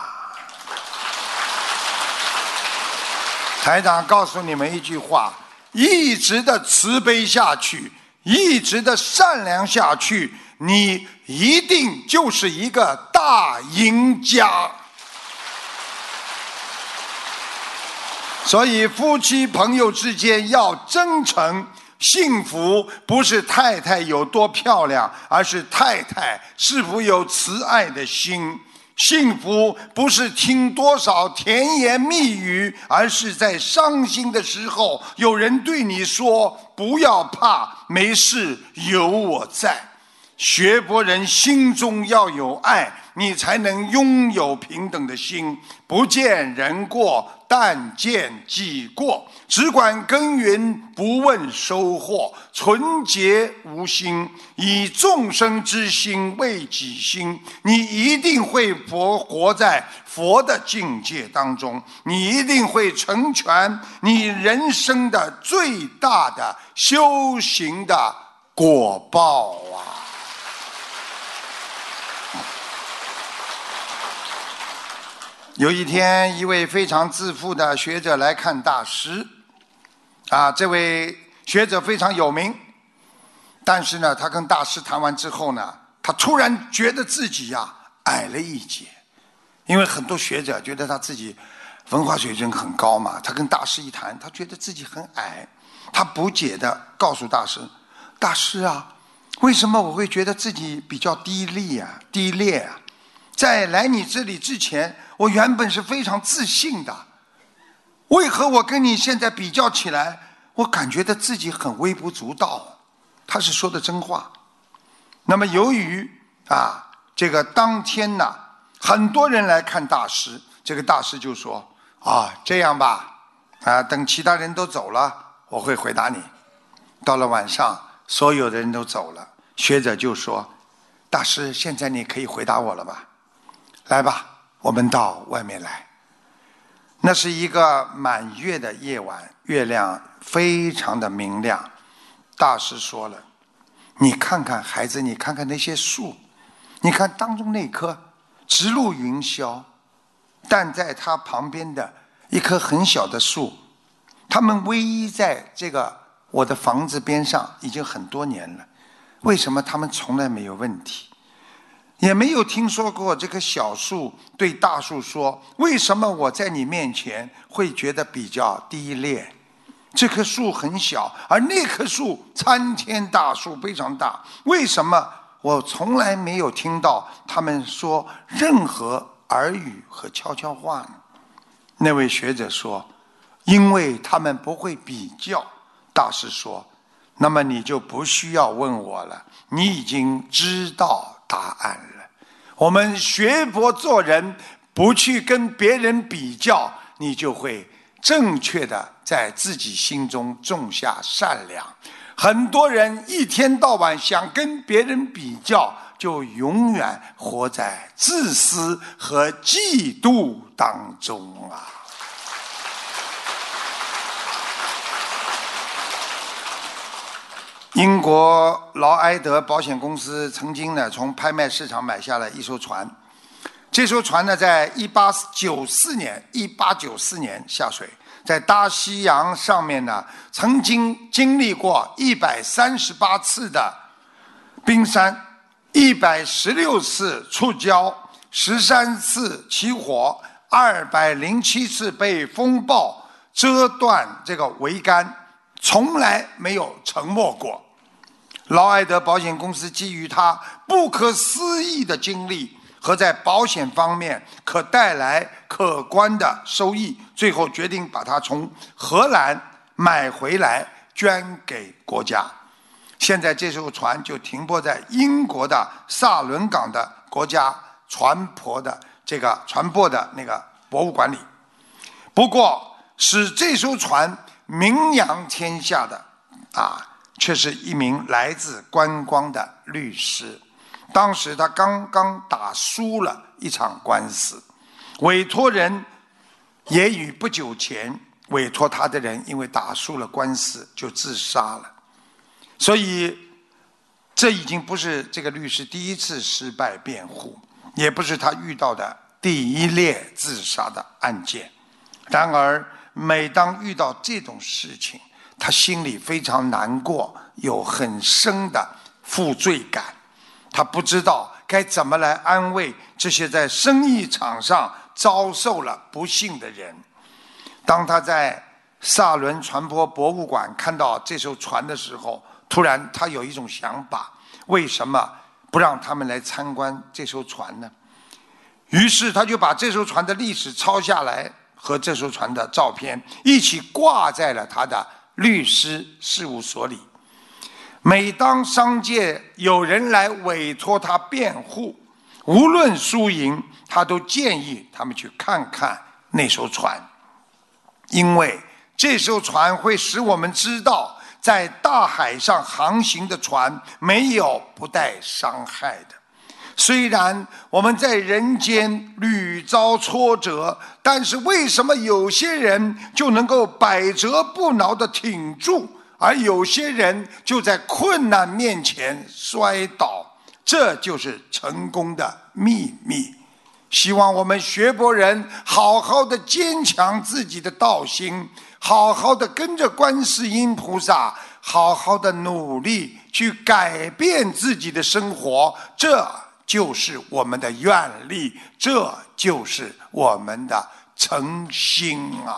台长告诉你们一句话，一直的慈悲下去，一直的善良下去，你一定就是一个大赢家。所以夫妻朋友之间要真诚，幸福不是太太有多漂亮，而是太太是否有慈爱的心。幸福不是听多少甜言蜜语，而是在伤心的时候有人对你说不要怕，没事，有我在。学佛人心中要有爱，你才能拥有平等的心，不见人过，但见己过，只管耕耘，不问收获，纯洁无心，以众生之心为己心，你一定会活活在佛的境界当中，你一定会成全你人生的最大的修行的果报啊！有一天，一位非常自负的学者来看大师，啊，这位学者非常有名，但是呢，他跟大师谈完之后呢，他突然觉得自己呀、啊、矮了一截，因为很多学者觉得他自己文化水准很高嘛，他跟大师一谈，他觉得自己很矮，他不解地告诉大师：“大师啊，为什么我会觉得自己比较低劣啊？低劣啊？在来你这里之前，我原本是非常自信的，为何我跟你现在比较起来，我感觉到自己很微不足道？”他是说的真话。那么由于啊，这个当天呢，很多人来看大师，这个大师就说：“啊，这样吧，啊，等其他人都走了，我会回答你。”到了晚上，所有的人都走了，学者就说：“大师，现在你可以回答我了吧？来吧，我们到外面来。”那是一个满月的夜晚，月亮非常的明亮。大师说了：“你看看孩子，你看看那些树，你看当中那棵直入云霄，但在它旁边的一棵很小的树，它们偎依在这个我的房子边上已经很多年了，为什么它们从来没有问题？也没有听说过这棵小树对大树说，为什么我在你面前会觉得比较低劣？这棵树很小，而那棵树参天大树非常大，为什么我从来没有听到他们说任何耳语和悄悄话呢？”那位学者说：“因为他们不会比较。”大师说：“那么你就不需要问我了，你已经知道答案了。我们学佛做人，不去跟别人比较，你就会正确的在自己心中种下善良。很多人一天到晚想跟别人比较，就永远活在自私和嫉妒当中啊！”英国劳埃德保险公司曾经呢从拍卖市场买下了一艘船，这艘船呢在一八九四年一八九四年下水，在大西洋上面呢曾经经历过一百三十八次的冰山，一百十六次触礁，十三次起火，二百零七次被风暴折断这个桅杆，从来没有沉没过。劳埃德保险公司基于他不可思议的经历和在保险方面可带来可观的收益，最后决定把它从荷兰买回来捐给国家。 现在这艘船就停泊在英国的萨伦港的国家船舶的这个船舶的那个博物馆里。不过，使这艘船名扬天下的啊，却是一名来自观光的律师。当时他刚刚打输了一场官司，委托人也与不久前委托他的人因为打输了官司就自杀了。所以这已经不是这个律师第一次失败辩护，也不是他遇到的第一列自杀的案件。然而每当遇到这种事情，他心里非常难过，有很深的负罪感。他不知道该怎么来安慰这些在生意场上遭受了不幸的人。当他在萨伦船舶博物馆看到这艘船的时候，突然他有一种想法，为什么不让他们来参观这艘船呢？于是他就把这艘船的历史抄下来，和这艘船的照片一起挂在了他的律师事务所里。每当商界有人来委托他辩护，无论输赢，他都建议他们去看看那艘船，因为这艘船会使我们知道，在大海上航行的船没有不带伤害的。虽然我们在人间屡遭挫折，但是为什么有些人就能够百折不挠地挺住，而有些人就在困难面前摔倒？这就是成功的秘密。希望我们学佛人好好的坚强自己的道心，好好的跟着观世音菩萨，好好的努力去改变自己的生活，这就是我们的愿力，这就是我们的诚心啊！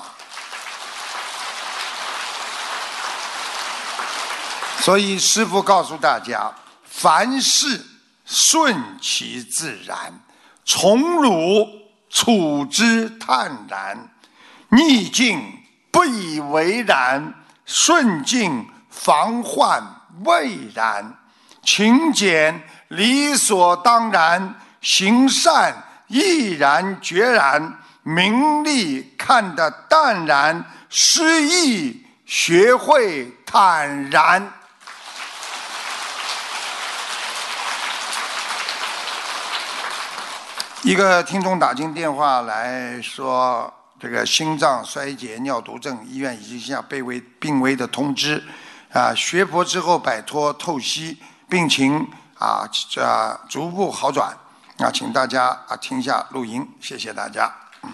所以师父告诉大家，凡事顺其自然，从容处之泰然，逆境不以为然，顺境防患未然，勤俭理所当然，行善毅然决然，名利看得淡然，失意学会坦然。一个听众打进电话来说，这个心脏衰竭、尿毒症，医院已经下病危病危的通知，啊，学佛之后摆脱透析，病情啊啊逐步好转，啊，请大家啊听一下录音，谢谢大家。嗯。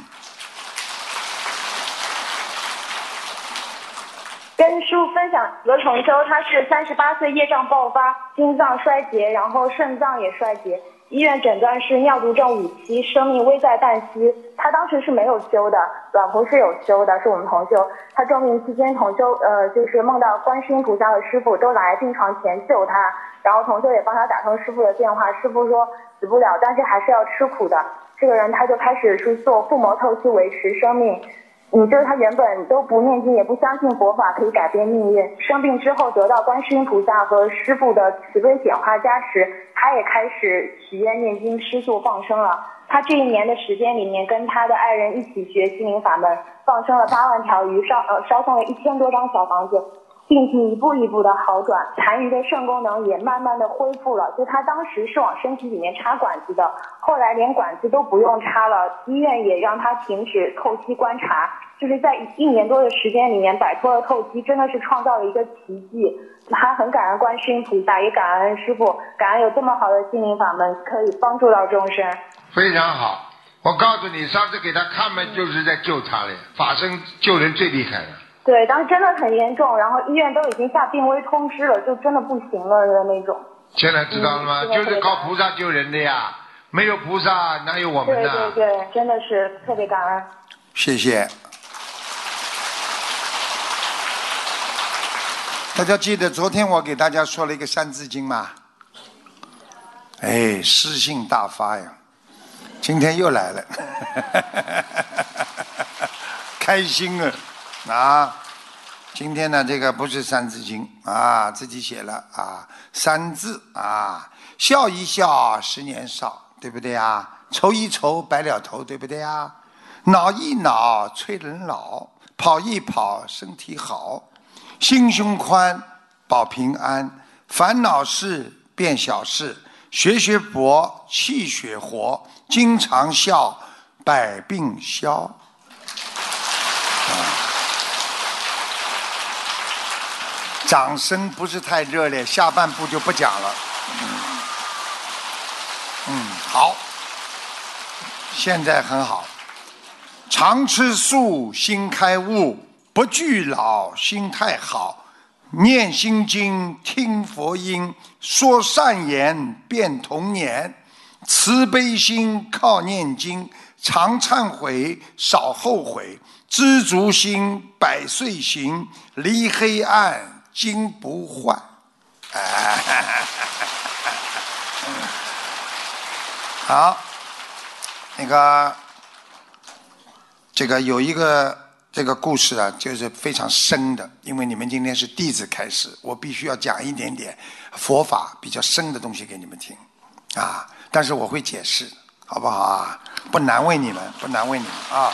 跟师父分享一个同修，他是三十八岁业障爆发，心脏衰竭，然后肾脏也衰竭。医院诊断是尿毒症五期，生命危在旦夕。他当时是没有修的，老婆是有修的，是我们同修。他重病期间，同修呃就是梦到观世音菩萨和师父都来病床前救他，然后同修也帮他打通师父的电话，师父说死不了，但是还是要吃苦的。这个人他就开始去做腹膜透析维持生命。嗯，就是他原本都不念经，也不相信佛法可以改变命运。生病之后得到观世音菩萨和师父的慈悲显化加持，他也开始许愿念经吃素放生了。他这一年的时间里面，跟他的爱人一起学心灵法门，放生了八万条鱼，烧呃烧送了一千多张小房子，病情一步一步的好转，残余的肾功能也慢慢的恢复了。就他当时是往身体里面插管子的，后来连管子都不用插了，医院也让他停止透析观察，就是在一年多的时间里面摆脱了透析，真的是创造了一个奇迹。他很感恩观世音菩萨，也感恩师父，感恩有这么好的心灵法门可以帮助到众生。 非常好，我告诉你，上次给他看嘛，就是在救他了，法身救人最厉害了。 对，当时真的很严重，然后医院都已经下病危通知了，就真的不行了的那种。 现在知道了吗？嗯、就是靠菩萨救人的呀，没有菩萨哪有我们呢？ 对对对，真的是特别感恩。 谢谢。大家记得昨天我给大家说了一个三字经吗？哎，诗性大发呀！今天又来了，开心啊！啊， 今天呢，这个不是三字经啊，自己写了啊，三字啊，笑一笑，十年少，对不对啊？愁一愁，白了头，对不对啊？恼一恼，催人老，跑一跑，身体好，心胸宽，保平安，烦恼事变小事，学学佛，气血活，经常笑，百病消。啊掌声不是太热烈，下半部就不讲了。嗯，嗯，好，现在很好。常吃素，心开悟，不惧老，心态好。念心经，听佛音，说善言，变童年。慈悲心靠念经，常忏悔，少后悔。知足心，百岁行，离黑暗。金不换，好，那个这个有一个这个故事啊，就是非常深的，因为你们今天是弟子开始，我必须要讲一点点佛法比较深的东西给你们听啊，但是我会解释，好不好啊？不难为你们，不难为你们啊。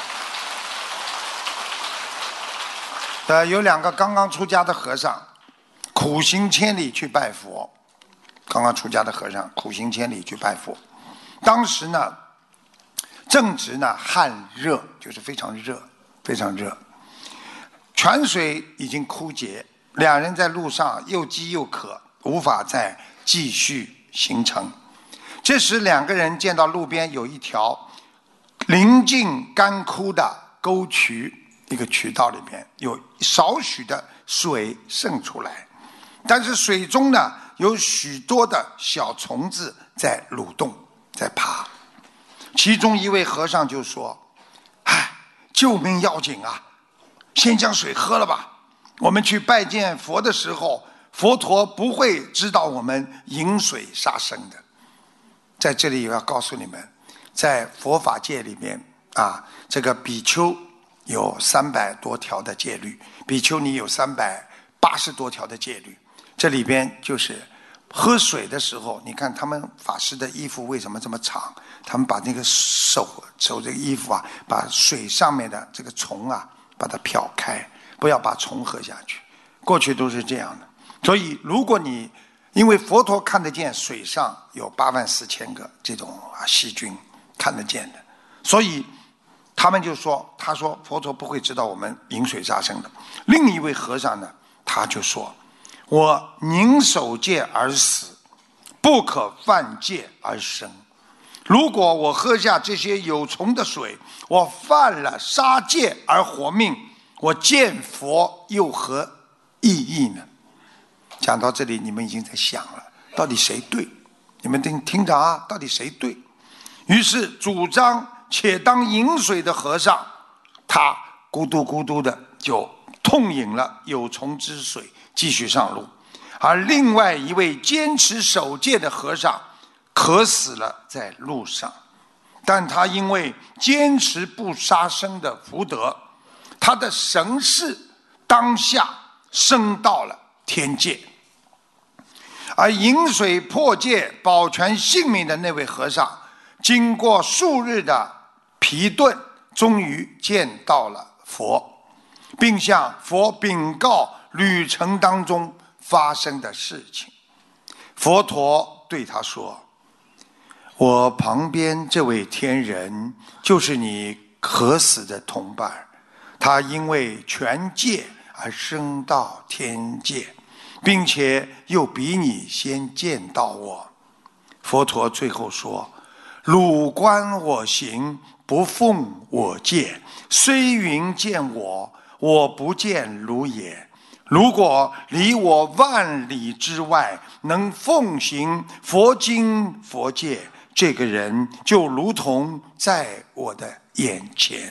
呃，有两个刚刚出家的和尚。苦行千里去拜佛，刚刚出家的和尚苦行千里去拜佛。当时呢，正值呢旱热，就是非常热，非常热。泉水已经枯竭，两人在路上又饥又渴，无法再继续行程。这时，两个人见到路边有一条临近干枯的沟渠，一个渠道里面有少许的水渗出来。但是水中呢，有许多的小虫子在蠕动，在爬。其中一位和尚就说：“唉，救命要紧啊！先将水喝了吧。我们去拜见佛的时候，佛陀不会知道我们饮水杀生的。”在这里我要告诉你们，在佛法界里面啊，这个比丘有三百多条的戒律，比丘尼有三百八十多条的戒律。这里边就是喝水的时候，你看他们法师的衣服为什么这么长？他们把那个手手这个衣服啊，把水上面的这个虫啊，把它漂开，不要把虫喝下去。过去都是这样的。所以如果你因为佛陀看得见水上有八万四千个这种啊细菌看得见的，所以他们就说，他说佛陀不会知道我们饮水杀生的。另一位和尚呢，他就说，我宁守戒而死，不可犯戒而生。如果我喝下这些有虫的水，我犯了杀戒而活命，我见佛又何意义呢？讲到这里，你们已经在想了，到底谁对？你们听听着啊，到底谁对？于是主张且当饮水的和尚，他咕嘟咕嘟的就痛饮了有虫之水，继续上路。而另外一位坚持守戒的和尚渴死了在路上，但他因为坚持不杀生的福德，他的神识当下升到了天界。而饮水破戒保全性命的那位和尚，经过数日的疲顿，终于见到了佛，并向佛禀告旅程当中发生的事情。佛陀对他说，我旁边这位天人就是你渴死的同伴，他因为全戒而升到天界，并且又比你先见到我。佛陀最后说，汝观我行，不奉我戒，虽云见我，我不见汝也。如果离我万里之外，能奉行佛经佛戒，这个人就如同在我的眼前。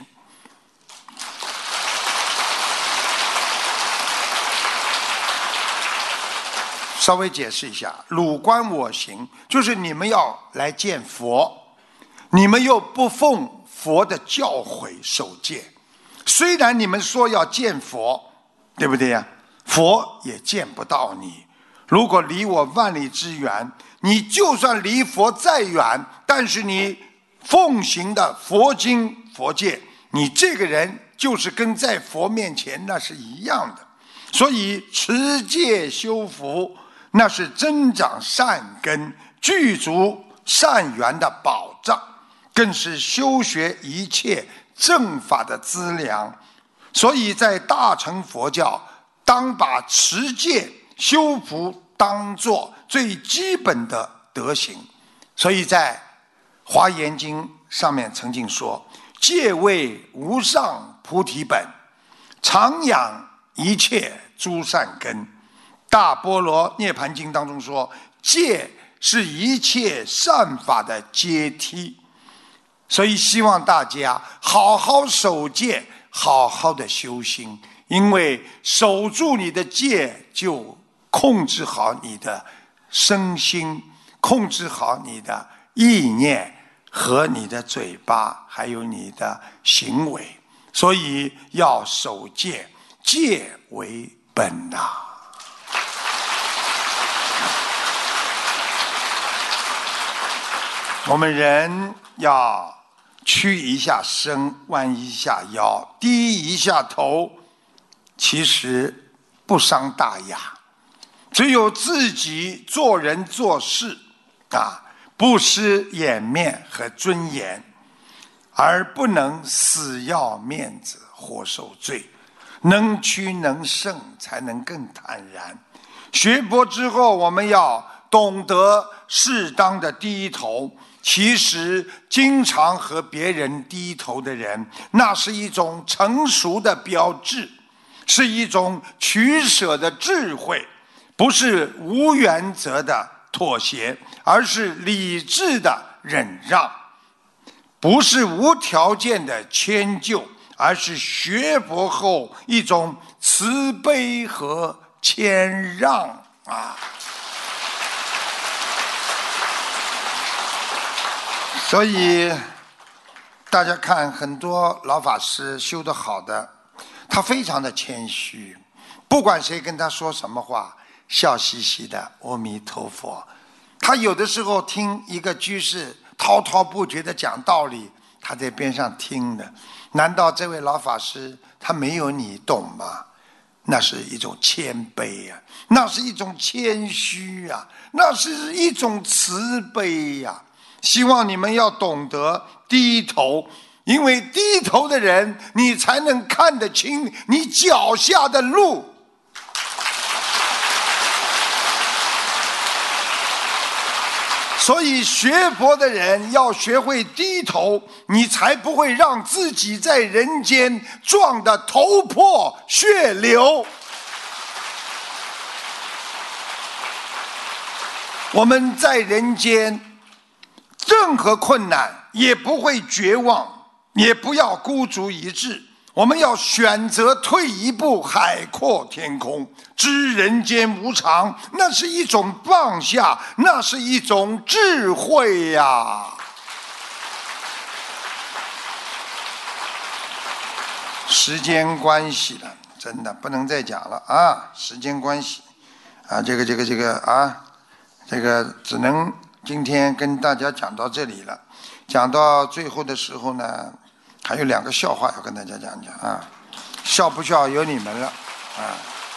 稍微解释一下，汝观我行，就是你们要来见佛，你们又不奉佛的教诲守戒。虽然你们说要见佛， 对不对呀？佛也见不到你。如果离我万里之远，你就算离佛再远，但是你奉行的佛经佛戒，你这个人就是跟在佛面前那是一样的。所以持戒修福，那是增长善根、具足善缘的保障，更是修学一切正法的资粮。所以在大乘佛教，当把持戒修福当作最基本的德行。所以在华严经上面曾经说，戒为无上菩提本，常养一切诸善根。大般若涅盘经当中说，戒是一切善法的阶梯。所以希望大家好好守戒，好好的修心，因为守住你的戒，就控制好你的身心，控制好你的意念和你的嘴巴，还有你的行为。所以要守戒，戒为本呐、啊。我们人要屈一下身，弯一下腰，低一下头，其实不伤大雅。只有自己做人做事啊，不失颜面和尊严，而不能死要面子活受罪。能屈能伸，才能更坦然。学佛之后，我们要懂得适当的低头。其实经常和别人低头的人，那是一种成熟的标志，是一种取舍的智慧，不是无原则的妥协，而是理智的忍让，不是无条件的迁就，而是学佛后一种慈悲和谦让啊。所以大家看很多老法师修得好的，他非常的谦虚，不管谁跟他说什么话，笑嘻嘻的阿弥陀佛。他有的时候听一个居士滔滔不绝的讲道理，他在边上听的，难道这位老法师他没有你懂吗？那是一种谦卑啊，那是一种谦虚啊，那是一种慈悲呀、啊。希望你们要懂得低头，因为低头的人，你才能看得清你脚下的路。所以学佛的人要学会低头，你才不会让自己在人间撞得头破血流。我们在人间任何困难也不会绝望，也不要孤注一掷，我们要选择退一步，海阔天空，知人间无常，那是一种放下，那是一种智慧呀。时间关系了，真的不能再讲了啊！时间关系啊，这个这个这个啊，这个只能今天跟大家讲到这里了。讲到最后的时候呢，还有两个笑话要跟大家讲讲啊，笑不笑由你们了啊。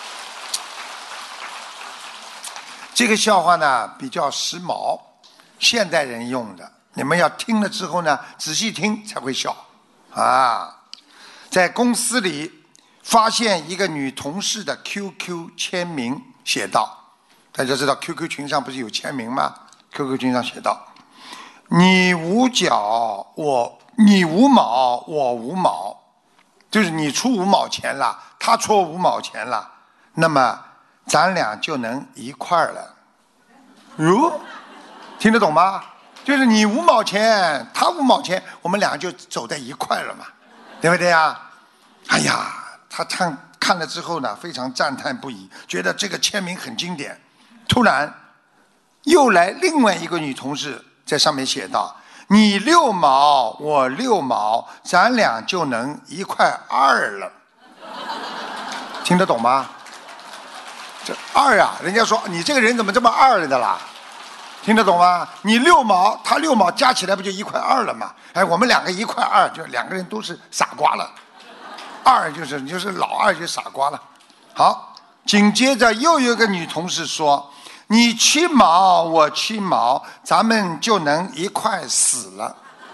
这个笑话呢比较时髦，现代人用的，你们要听了之后呢，仔细听才会笑啊。在公司里发现一个女同事的 Q Q 签名，写道，大家知道 Q Q 群上不是有签名吗？ Q Q 群上写道，你无角，我你无毛，我无毛，就是你出五毛钱了，他出五毛钱了，那么咱俩就能一块儿了。哟，听得懂吗？就是你五毛钱，他五毛钱，我们俩就走在一块了嘛，对不对呀？哎呀，他看看了之后呢，非常赞叹不已，觉得这个签名很经典。突然又来另外一个女同事在上面写道，你六毛我六毛，咱俩就能一块二了。 听得懂吗？这二啊，人家说你这个人怎么这么二的啦？听得懂吗？你六毛，他六毛，加起来不就一块二了吗？哎，我们两个一块二，就两个人都是傻瓜了。二就是就是老二就傻瓜了。好，紧接着又有个女同事说：“你七毛，我七毛，咱们就能一块死了。”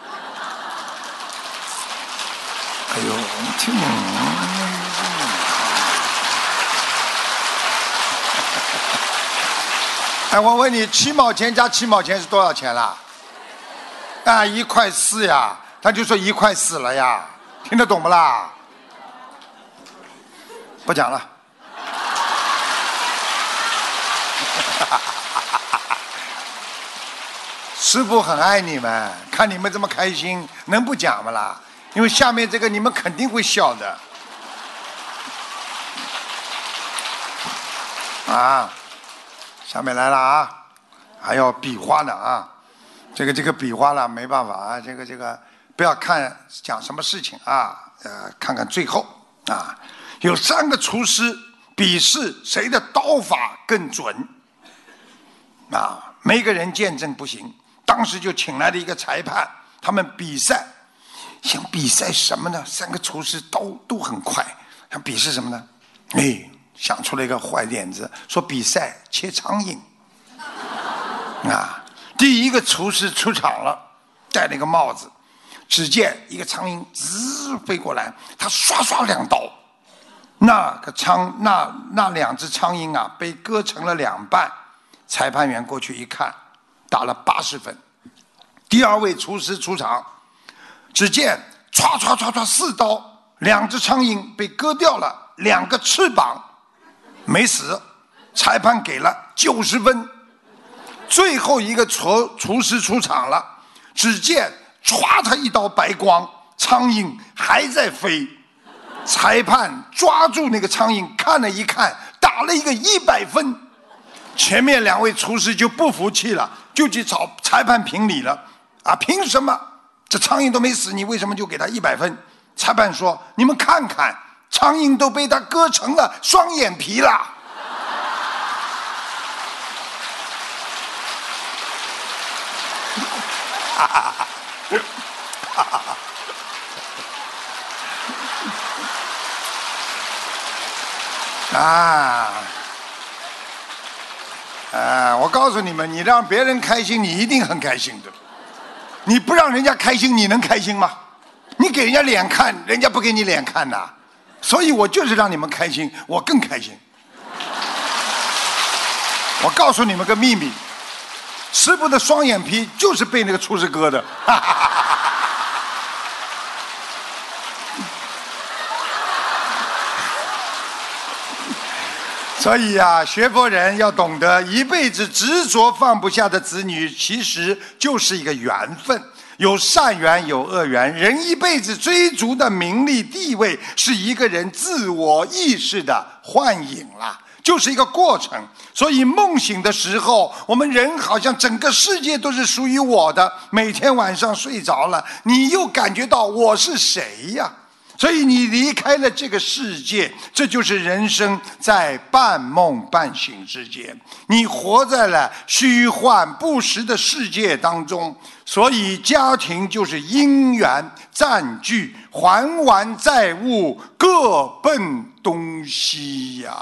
哎呦，听。哎，我问你，七毛钱加七毛钱是多少钱啦？啊，一块四呀，他就说一块四了呀，听得懂不啦？不讲了。师父很爱你们，看你们这么开心，能不讲吗啦？因为下面这个你们肯定会笑的。啊。下面来了啊，还要比划呢啊，这个这个比划了没办法啊，这个这个不要看讲什么事情啊，呃，看看最后啊，有三个厨师比试谁的刀法更准啊，没个人见证不行，当时就请来了一个裁判，他们比赛，想比赛什么呢？三个厨师刀都很快，想比试什么呢？哎。想出了一个坏点子，说比赛切苍蝇。啊，第一个厨师出场了，戴了一个帽子，只见一个苍蝇滋飞过来，他刷刷两刀，那个苍那那两只苍蝇啊被割成了两半。裁判员过去一看，打了八十分。第二位厨师出场，只见唰唰唰唰四刀，两只苍蝇被割掉了两个翅膀。没死，裁判给了九十分。最后一个厨厨师出场了，只见唰他一道白光，苍蝇还在飞。裁判抓住那个苍蝇，看了一看，打了一个一百分。前面两位厨师就不服气了，就去找裁判评理了。啊，凭什么这苍蝇都没死，你为什么就给他一百分？裁判说：“你们看看。”苍蝇都被他割成了双眼皮了。啊！啊！我告诉你们，你让别人开心，你一定很开心的。你不让人家开心，你能开心吗？你给人家脸看，人家不给你脸看呐。所以我就是让你们开心，我更开心。我告诉你们个秘密，师父的双眼皮就是被那个厨师割的。所以呀、啊，学佛人要懂得，一辈子执着放不下的子女，其实就是一个缘分。有善缘，有恶缘。人一辈子追逐的名利地位，是一个人自我意识的幻影啦，就是一个过程。所以梦醒的时候，我们人好像整个世界都是属于我的。每天晚上睡着了，你又感觉到我是谁呀？所以你离开了这个世界，这就是人生在半梦半醒之间，你活在了虚幻不实的世界当中。所以家庭就是因缘占据，还完债务各奔东西呀。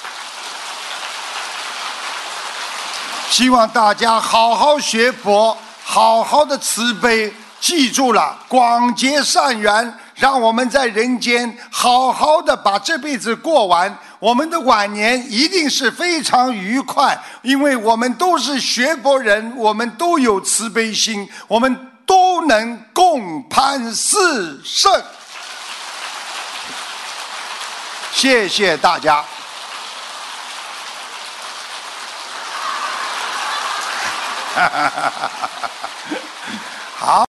希望大家好好学佛，好好的慈悲，记住了广结善缘，让我们在人间好好的把这辈子过完，我们的晚年一定是非常愉快，因为我们都是学佛人，我们都有慈悲心，我们都能共攀四圣。谢谢大家。好。